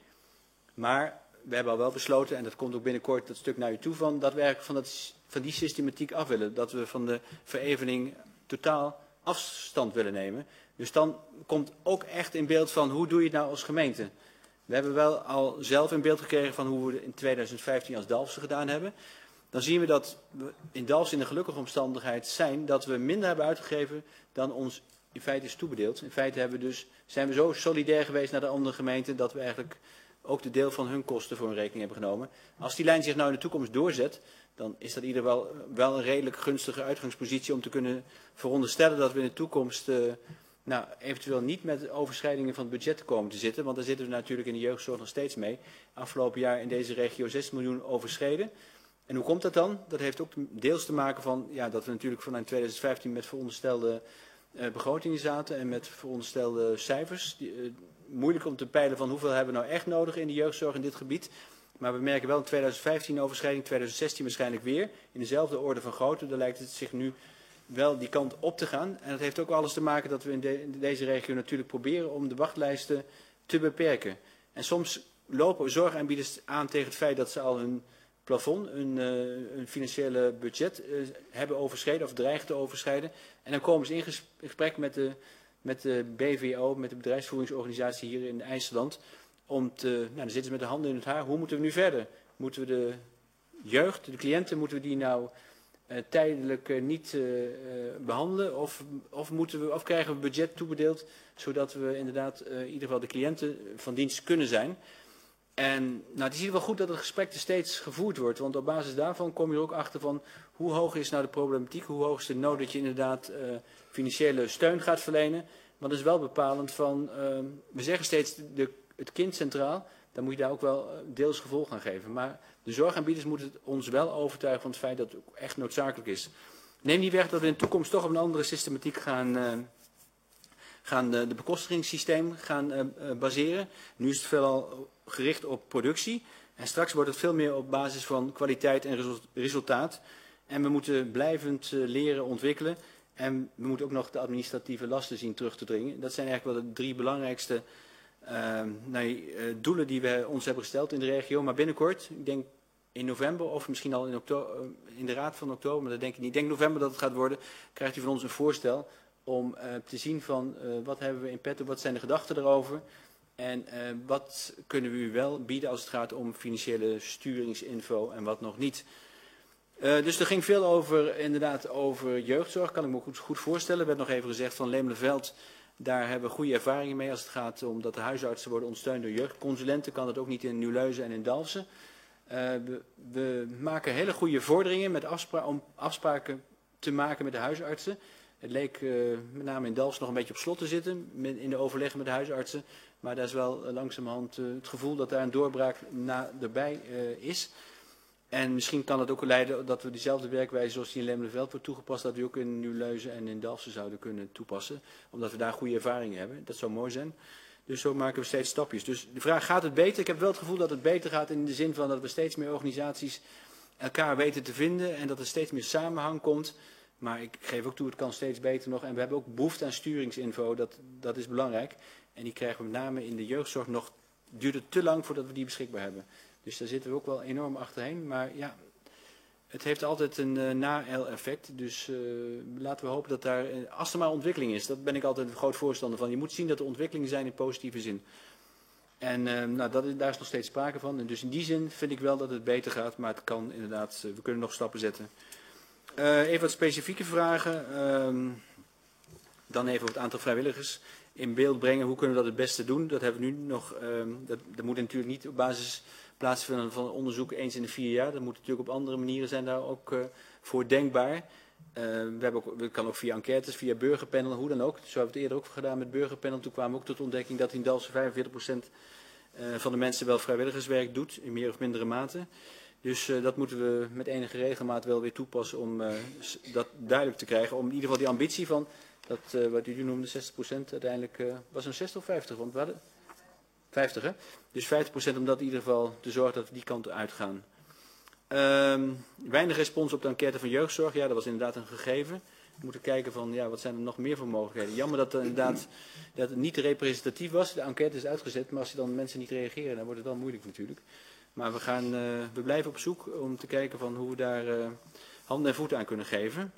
Maar we hebben al wel besloten, en dat komt ook binnenkort dat stuk naar u toe, van dat we eigenlijk van, dat, van die systematiek af willen. Dat we van de verevening totaal afstand willen nemen. Dus dan komt ook echt in beeld van hoe doe je het nou als gemeente. We hebben wel al zelf in beeld gekregen van hoe we het in tweeduizend vijftien als Dalfsen gedaan hebben. Dan zien we dat we in Dalfsen in de gelukkige omstandigheid zijn dat we minder hebben uitgegeven dan ons in feite is toebedeeld. In feite hebben we dus, zijn we zo solidair geweest naar de andere gemeenten dat we eigenlijk ook de deel van hun kosten voor hun rekening hebben genomen. Als die lijn zich nou in de toekomst doorzet, dan is dat in ieder geval wel een redelijk gunstige uitgangspositie om te kunnen veronderstellen dat we in de toekomst uh, nou, eventueel niet met overschrijdingen van het budget komen te zitten. Want daar zitten we natuurlijk in de jeugdzorg nog steeds mee. Afgelopen jaar in deze regio zes miljoen overschreden. En hoe komt dat dan? Dat heeft ook deels te maken van ja, dat we natuurlijk vanuit tweeduizend vijftien met veronderstelde uh, begrotingen zaten en met veronderstelde cijfers. Die, uh, moeilijk om te peilen van hoeveel hebben we nou echt nodig in de jeugdzorg in dit gebied. Maar we merken wel in tweeduizend vijftien overschrijding, tweeduizend zestien waarschijnlijk weer. In dezelfde orde van grootte. Daar lijkt het zich nu wel die kant op te gaan. En dat heeft ook alles te maken dat we in, de, in deze regio natuurlijk proberen om de wachtlijsten te beperken. En soms lopen zorgaanbieders aan tegen het feit dat ze al hun plafond, hun, uh, hun financiële budget uh, hebben overschreden of dreigen te overschrijden. En dan komen ze in gesprek met de, met de B V O, met de bedrijfsvoeringsorganisatie hier in IJsland. Om te, nou, dan zitten ze met de handen in het haar. Hoe moeten we nu verder? Moeten we de jeugd, de cliënten, moeten we die nou uh, tijdelijk uh, niet uh, uh, behandelen? Of, of, moeten we, of krijgen we budget toebedeeld, zodat we inderdaad uh, in ieder geval de cliënten van dienst kunnen zijn? En nou, het is in ieder geval goed dat het gesprek er steeds gevoerd wordt. Want op basis daarvan kom je er ook achter van hoe hoog is nou de problematiek? Hoe hoog is de nood dat je inderdaad uh, financiële steun gaat verlenen? Want dat is wel bepalend van, uh, we zeggen steeds de het kind centraal, dan moet je daar ook wel deels gevolg aan geven. Maar de zorgaanbieders moeten ons wel overtuigen van het feit dat het ook echt noodzakelijk is. Neem niet weg dat we in de toekomst toch op een andere systematiek gaan, uh, gaan uh, de bekostigingssysteem gaan uh, uh, baseren. Nu is het veelal gericht op productie. En straks wordt het veel meer op basis van kwaliteit en resultaat. En we moeten blijvend uh, leren ontwikkelen. En we moeten ook nog de administratieve lasten zien terug te dringen. Dat zijn eigenlijk wel de drie belangrijkste uh, nee, uh, doelen die we ons hebben gesteld in de regio. Maar binnenkort, ik denk in november of misschien al in, oktober, uh, in de raad van oktober, maar dat denk ik niet. Ik denk november dat het gaat worden, krijgt u van ons een voorstel om uh, te zien van uh, wat hebben we in petto, wat zijn de gedachten erover. En uh, wat kunnen we u wel bieden als het gaat om financiële sturingsinfo en wat nog niet. Uh, dus er ging veel over, inderdaad, over jeugdzorg, kan ik me goed, goed voorstellen. Er werd nog even gezegd van Lemelenveld, daar hebben we goede ervaringen mee als het gaat om dat de huisartsen worden ondersteund door jeugdconsulenten. Kan dat ook niet in Nieuwleuzen en in Dalfsen. Uh, we, we maken hele goede vorderingen met afspra om afspraken te maken met de huisartsen. Het leek uh, met name in Dalfsen nog een beetje op slot te zitten met, in de overleggen met de huisartsen. Maar daar is wel uh, langzamerhand uh, het gevoel dat daar een doorbraak na, erbij uh, is. En misschien kan het ook leiden dat we diezelfde werkwijze zoals die in Lemelenveld wordt toegepast, dat we ook in Nieuwleuzen en in Dalfsen zouden kunnen toepassen. Omdat we daar goede ervaringen hebben. Dat zou mooi zijn. Dus zo maken we steeds stapjes. Dus de vraag, gaat het beter? Ik heb wel het gevoel dat het beter gaat in de zin van dat we steeds meer organisaties elkaar weten te vinden en dat er steeds meer samenhang komt. Maar ik geef ook toe, het kan steeds beter nog. En we hebben ook behoefte aan sturingsinfo, dat, dat is belangrijk. En die krijgen we met name in de jeugdzorg nog, duurt het te lang voordat we die beschikbaar hebben. Dus daar zitten we ook wel enorm achterheen. Maar ja, het heeft altijd een uh, na-effect. Dus uh, laten we hopen dat daar, uh, als er maar ontwikkeling is, dat ben ik altijd een groot voorstander van. Je moet zien dat er ontwikkelingen zijn in positieve zin. En uh, nou, dat is, daar is nog steeds sprake van. En dus in die zin vind ik wel dat het beter gaat. Maar het kan inderdaad, uh, we kunnen nog stappen zetten. Uh, even wat specifieke vragen. Uh, dan even op het aantal vrijwilligers in beeld brengen. Hoe kunnen we dat het beste doen? Dat hebben we nu nog. Uh, dat, dat moet natuurlijk niet op basis plaatsvinden van onderzoek eens in de vier jaar. Dat moet natuurlijk op andere manieren zijn daar ook uh, voor denkbaar. Uh, we, hebben ook, we kan ook via enquêtes, via burgerpanel, hoe dan ook. Zo hebben we het eerder ook gedaan met burgerpanel. Toen kwamen we ook tot ontdekking dat in Dalfsen vijfenveertig procent uh, van de mensen wel vrijwilligerswerk doet, in meer of mindere mate. Dus uh, dat moeten we met enige regelmaat wel weer toepassen om uh, dat duidelijk te krijgen. Om in ieder geval die ambitie van, dat, uh, wat u noemde, zestig procent uiteindelijk, uh, was een zestig of vijftig? Want we hadden vijftig, hè? Dus vijftig procent om dat in ieder geval te zorgen dat we die kant uitgaan. Um, weinig respons op de enquête van jeugdzorg. Ja, dat was inderdaad een gegeven. We moeten kijken van, ja, wat zijn er nog meer voor mogelijkheden. Jammer dat, er inderdaad, dat het niet representatief was. De enquête is uitgezet, maar als dan mensen niet reageren, dan wordt het wel moeilijk natuurlijk. Maar we, gaan, uh, we blijven op zoek om te kijken van hoe we daar uh, handen en voeten aan kunnen geven.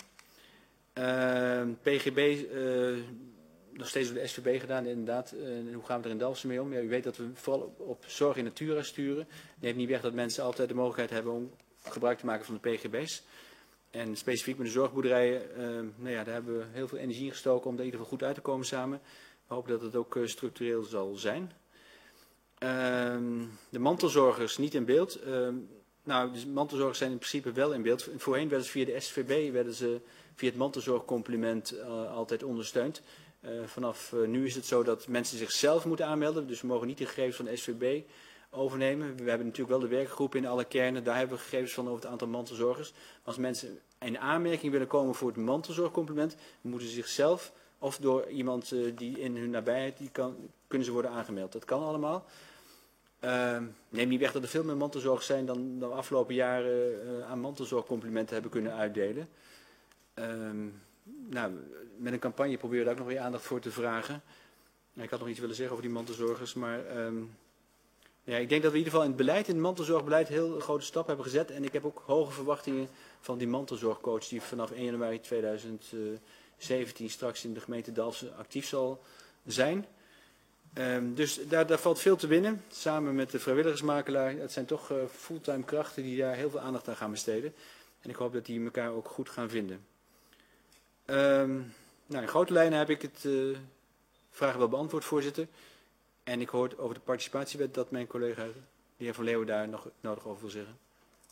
Uh, P G B, uh, nog steeds door de S V B gedaan, inderdaad. Uh, en hoe gaan we er in Dalfsen mee om? Ja, u weet dat we vooral op, op zorg in natura sturen. Neemt niet weg dat mensen altijd de mogelijkheid hebben om gebruik te maken van de P G B's. En specifiek met de zorgboerderijen, uh, nou ja, daar hebben we heel veel energie in gestoken om er in ieder geval goed uit te komen samen. We hopen dat het ook uh, structureel zal zijn. Uh, de mantelzorgers niet in beeld. Uh, nou, de mantelzorgers zijn in principe wel in beeld. Voorheen werden ze via de S V B, werden ze via het mantelzorgcomplement uh, altijd ondersteund. Uh, vanaf uh, nu is het zo dat mensen zichzelf moeten aanmelden. Dus we mogen niet de gegevens van de S V B overnemen. We hebben natuurlijk wel de werkgroep in alle kernen. Daar hebben we gegevens van over het aantal mantelzorgers. Als mensen in aanmerking willen komen voor het mantelzorgcomplement, moeten ze zichzelf of door iemand uh, die in hun nabijheid, die kan, kunnen ze worden aangemeld. Dat kan allemaal. Uh, neem niet weg dat er veel meer mantelzorgers zijn dan de afgelopen jaren uh, aan mantelzorgcomplimenten hebben kunnen uitdelen. Uh, nou, met een campagne proberen we daar ook nog weer aandacht voor te vragen. Ik had nog iets willen zeggen over die mantelzorgers, maar um, ja, ik denk dat we in ieder geval in het beleid, in het mantelzorgbeleid, heel een grote stap hebben gezet. En ik heb ook hoge verwachtingen van die mantelzorgcoach die vanaf één januari tweeduizend zeventien straks in de gemeente Dalfsen actief zal zijn. Um, dus daar, daar valt veel te winnen, samen met de vrijwilligersmakelaar. Het zijn toch uh, fulltime krachten die daar heel veel aandacht aan gaan besteden. En ik hoop dat die elkaar ook goed gaan vinden. Um, nou, in grote lijnen heb ik het uh, vragen wel beantwoord, voorzitter. En ik hoor over de participatiewet dat mijn collega, de heer Van Leeuwen, daar nog nodig over wil zeggen.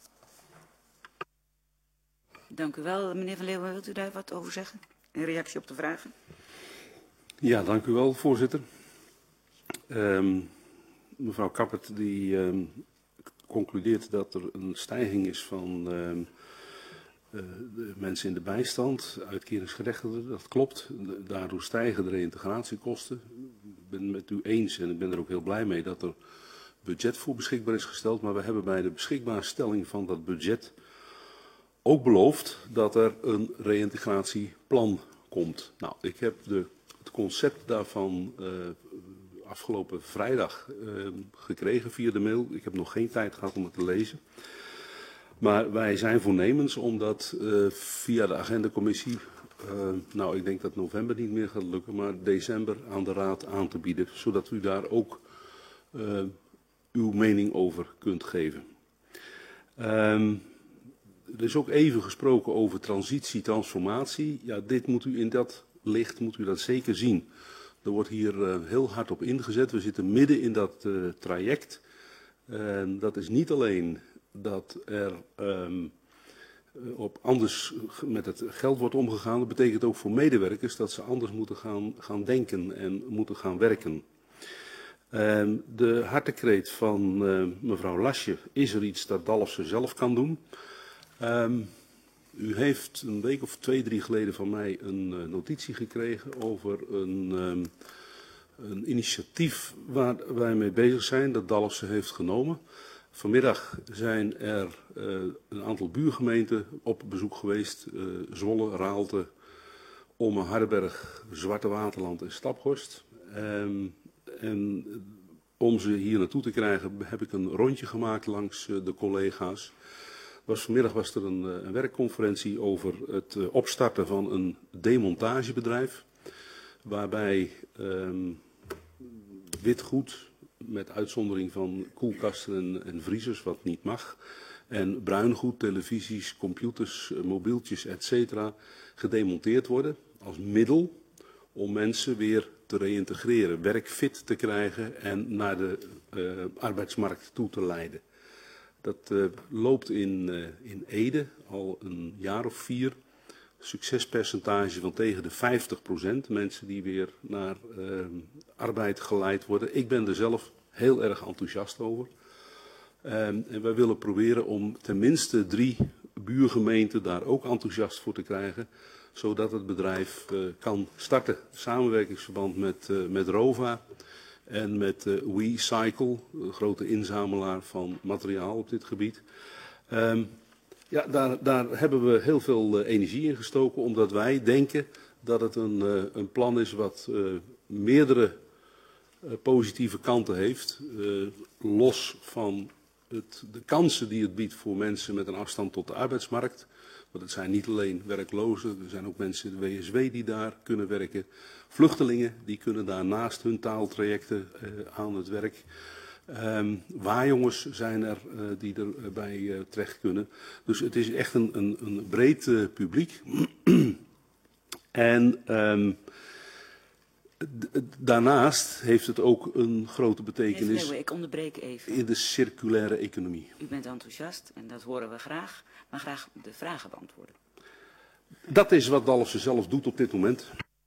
Dank u wel. Meneer Van Leeuwen, wilt u daar wat over zeggen? In reactie op de vragen? Ja, dank u wel, voorzitter. Um, mevrouw Kappert die um, concludeert dat er een stijging is van um, uh, de mensen in de bijstand, uitkeringsgerechtigden, dat klopt. Daardoor stijgen de reïntegratiekosten. Ik ben het met u eens en ik ben er ook heel blij mee dat er budget voor beschikbaar is gesteld. Maar we hebben bij de beschikbaarstelling van dat budget ook beloofd dat er een reïntegratieplan komt. Nou, ik heb de, het concept daarvan uh, afgelopen vrijdag uh, gekregen via de mail. Ik heb nog geen tijd gehad om het te lezen. Maar wij zijn voornemens om dat uh, via de agendacommissie, uh, nou ik denk dat november niet meer gaat lukken, maar december aan de Raad aan te bieden. Zodat u daar ook uh, uw mening over kunt geven. Um, er is ook even gesproken over transitie, transformatie. Ja, dit moet u in dat licht moet u dat zeker zien. Er wordt hier uh, heel hard op ingezet. We zitten midden in dat uh, traject. Uh, dat is niet alleen dat er um, op anders met het geld wordt omgegaan. Dat betekent ook voor medewerkers dat ze anders moeten gaan, gaan denken en moeten gaan werken. Uh, de hartekreet van uh, mevrouw Lasje, is er iets dat Dalfsen zelf kan doen? Um, u heeft een week of twee, drie geleden van mij een uh, notitie gekregen over een, um, een initiatief waar wij mee bezig zijn, dat Dalfsen heeft genomen. Vanmiddag zijn er uh, een aantal buurgemeenten op bezoek geweest, uh, Zwolle, Raalte, Ommen, Hardenberg, Zwarte Waterland en Staphorst. Um, En om ze hier naartoe te krijgen heb ik een rondje gemaakt langs de collega's. Was, vanmiddag was er een, een werkconferentie over het opstarten van een demontagebedrijf. Waarbij um, witgoed, met uitzondering van koelkasten en, en vriezers, wat niet mag. En bruingoed, televisies, computers, mobieltjes, et cetera, gedemonteerd worden als middel om mensen weer te reïntegreren, werkfit te krijgen en naar de uh, arbeidsmarkt toe te leiden. Dat uh, loopt in, uh, in Ede al een jaar of vier. Succespercentage van tegen de vijftig procent. Mensen die weer naar uh, arbeid geleid worden. Ik ben er zelf heel erg enthousiast over. Uh, en wij willen proberen om tenminste drie buurgemeenten daar ook enthousiast voor te krijgen, zodat het bedrijf uh, kan starten. Samenwerkingsverband met, uh, met ROVA en met uh, WeCycle, een grote inzamelaar van materiaal op dit gebied. Um, ja, daar, daar hebben we heel veel uh, energie in gestoken, omdat wij denken dat het een, uh, een plan is wat uh, meerdere uh, positieve kanten heeft. Uh, los van het, de kansen die het biedt voor mensen met een afstand tot de arbeidsmarkt. Want het zijn niet alleen werklozen, er zijn ook mensen in de W S W die daar kunnen werken. Vluchtelingen die kunnen daar naast hun taaltrajecten uh, aan het werk. Um, waarjongens zijn er uh, die erbij uh, terecht kunnen. Dus het is echt een, een, een breed uh, publiek. en um, daarnaast heeft het ook een grote betekenis. Meneer Leeuwen, ik onderbreek even. In de circulaire economie. U bent enthousiast en dat horen we graag, maar graag de vragen beantwoorden. Dat is wat Dalfsen zelf doet op dit moment.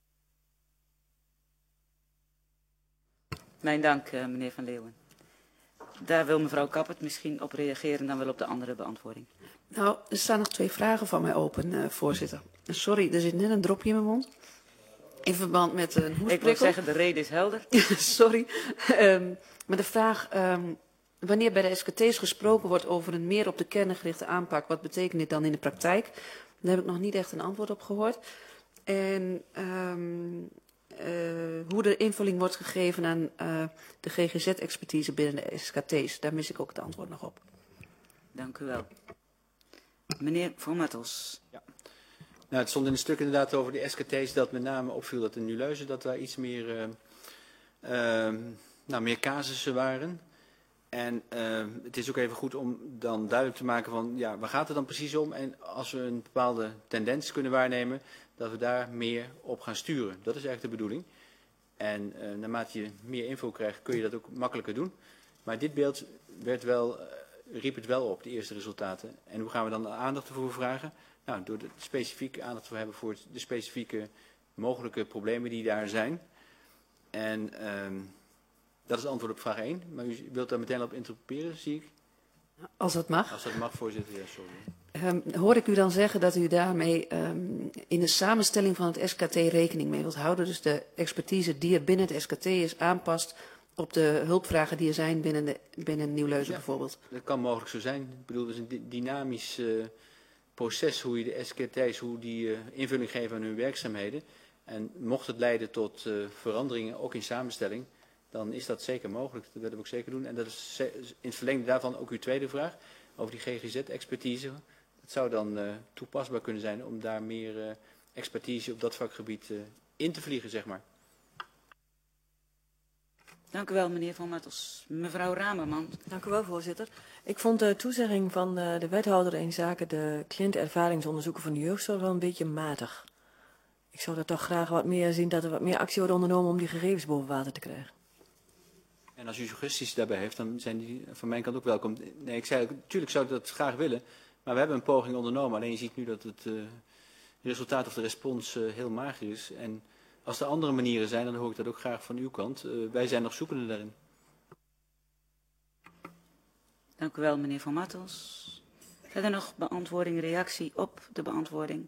Mijn dank, uh, meneer Van Leeuwen. Daar wil mevrouw Kappert misschien op reageren, dan wel op de andere beantwoording. Nou, er staan nog twee vragen van mij open, uh, voorzitter. Sorry, er zit net een dropje in mijn mond. In verband met een hoestprikkel. Ik wil zeggen, de reden is helder. Sorry. Um, maar de vraag, um, wanneer bij de S K T's gesproken wordt over een meer op de kern gerichte aanpak, wat betekent dit dan in de praktijk? Daar heb ik nog niet echt een antwoord op gehoord. En um, uh, hoe de invulling wordt gegeven aan uh, de G G Z-expertise binnen de S K T's, daar mis ik ook het antwoord nog op. Dank u wel. Meneer Van Mattels. Ja. Nou, het stond in een stuk inderdaad over de S K T's dat met name opviel dat in Nuileuzen dat daar iets meer, uh, uh, nou, meer casussen waren. En uh, het is ook even goed om dan duidelijk te maken van, ja, waar gaat het dan precies om? En als we een bepaalde tendens kunnen waarnemen, dat we daar meer op gaan sturen. Dat is eigenlijk de bedoeling. En uh, naarmate je meer info krijgt, kun je dat ook makkelijker doen. Maar dit beeld werd wel, uh, riep het wel op, de eerste resultaten. En hoe gaan we dan de aandacht ervoor vragen? Nou, door de specifieke aandacht te hebben voor de specifieke mogelijke problemen die daar zijn. En um, dat is het antwoord op vraag één. Maar u wilt daar meteen op interpreteren, zie ik. Als dat mag. Als dat mag, voorzitter, ja, sorry. Um, hoor ik u dan zeggen dat u daarmee um, in de samenstelling van het S K T rekening mee wilt houden? Dus de expertise die er binnen het S K T is aanpast op de hulpvragen die er zijn binnen, de, binnen Nieuw-Leuzen ja, bijvoorbeeld? Dat kan mogelijk zo zijn. Ik bedoel, het is een dynamisch uh, proces, hoe je de S K T's, hoe die uh, invulling geven aan hun werkzaamheden. En mocht het leiden tot uh, veranderingen, ook in samenstelling, dan is dat zeker mogelijk. Dat willen we ook zeker doen. En dat is in het verlengde daarvan ook uw tweede vraag over die G G Z-expertise. Het zou dan uh, toepasbaar kunnen zijn om daar meer uh, expertise op dat vakgebied uh, in te vliegen, zeg maar. Dank u wel, meneer Van Mattels. Mevrouw Ramerman. Dank u wel, voorzitter. Ik vond de toezegging van uh, de wethouder in zaken de cliëntenervaringsonderzoeken van de jeugdzorg wel een beetje matig. Ik zou dat toch graag wat meer zien, dat er wat meer actie wordt ondernomen om die gegevens boven water te krijgen. En als u suggesties daarbij heeft, dan zijn die van mijn kant ook welkom. Nee, ik zei, natuurlijk zou ik dat graag willen, maar we hebben een poging ondernomen. Alleen je ziet nu dat het uh, resultaat of de respons uh, heel mager is. En als er andere manieren zijn, dan hoor ik dat ook graag van uw kant. Uh, wij zijn nog zoekende daarin. Dank u wel, meneer Van Mattels. Verder nog beantwoording, reactie op de beantwoording.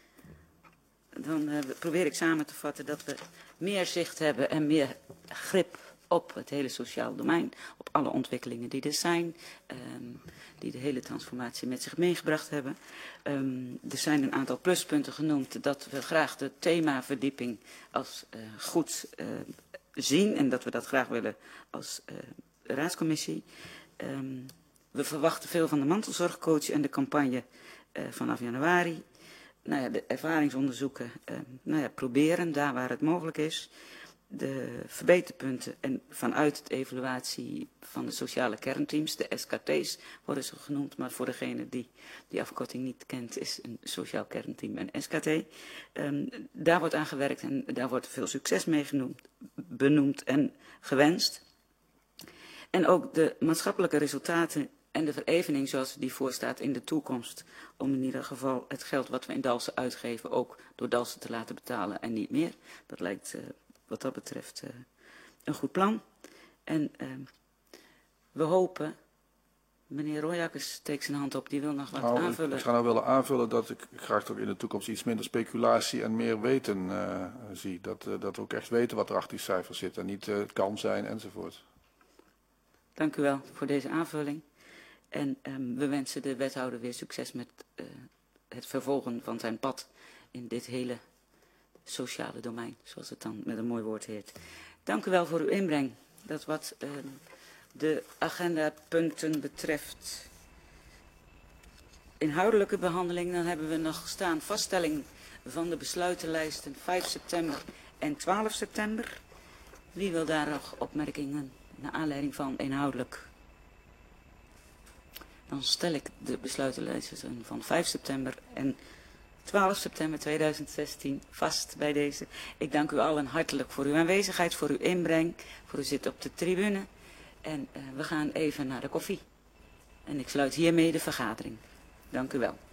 Dan uh, probeer ik samen te vatten dat we meer zicht hebben en meer grip op het hele sociaal domein, op alle ontwikkelingen die er zijn, um, die de hele transformatie met zich meegebracht hebben. Um, er zijn een aantal pluspunten genoemd dat we graag de themaverdieping als uh, goed uh, zien en dat we dat graag willen als uh, raadscommissie. Um, we verwachten veel van de mantelzorgcoach en de campagne uh, vanaf januari. Nou ja, de ervaringsonderzoeken uh, nou ja, proberen daar waar het mogelijk is. De verbeterpunten en vanuit de evaluatie van de sociale kernteams, de S K T's worden ze genoemd, maar voor degene die die afkorting niet kent is een sociaal kernteam een S K T. Um, daar wordt aan gewerkt en daar wordt veel succes mee genoemd, benoemd en gewenst. En ook de maatschappelijke resultaten en de verevening zoals die voorstaat in de toekomst, om in ieder geval het geld wat we in Dalsen uitgeven ook door Dalsen te laten betalen en niet meer. Dat lijkt uh, wat dat betreft uh, een goed plan. En uh, we hopen, meneer Royakkers steekt zijn hand op, die wil nog wat nou, aanvullen. Ik ga nou willen aanvullen dat ik graag toch in de toekomst iets minder speculatie en meer weten uh, zie. Dat, uh, dat we ook echt weten wat er achter die cijfers zit en niet uh, het kan zijn enzovoort. Dank u wel voor deze aanvulling. En um, we wensen de wethouder weer succes met uh, het vervolgen van zijn pad in dit hele sociale domein, zoals het dan met een mooi woord heet. Dank u wel voor uw inbreng. Dat wat uh, de agendapunten betreft. Inhoudelijke behandeling, dan hebben we nog staan vaststelling van de besluitenlijsten vijf september en twaalf september. Wie wil daar nog opmerkingen naar aanleiding van inhoudelijk? Dan stel ik de besluitenlijsten van vijf september en twaalf september tweeduizend zestien vast bij deze. Ik dank u allen hartelijk voor uw aanwezigheid, voor uw inbreng, voor uw zit op de tribune. En uh, we gaan even naar de koffie. En ik sluit hiermee de vergadering. Dank u wel.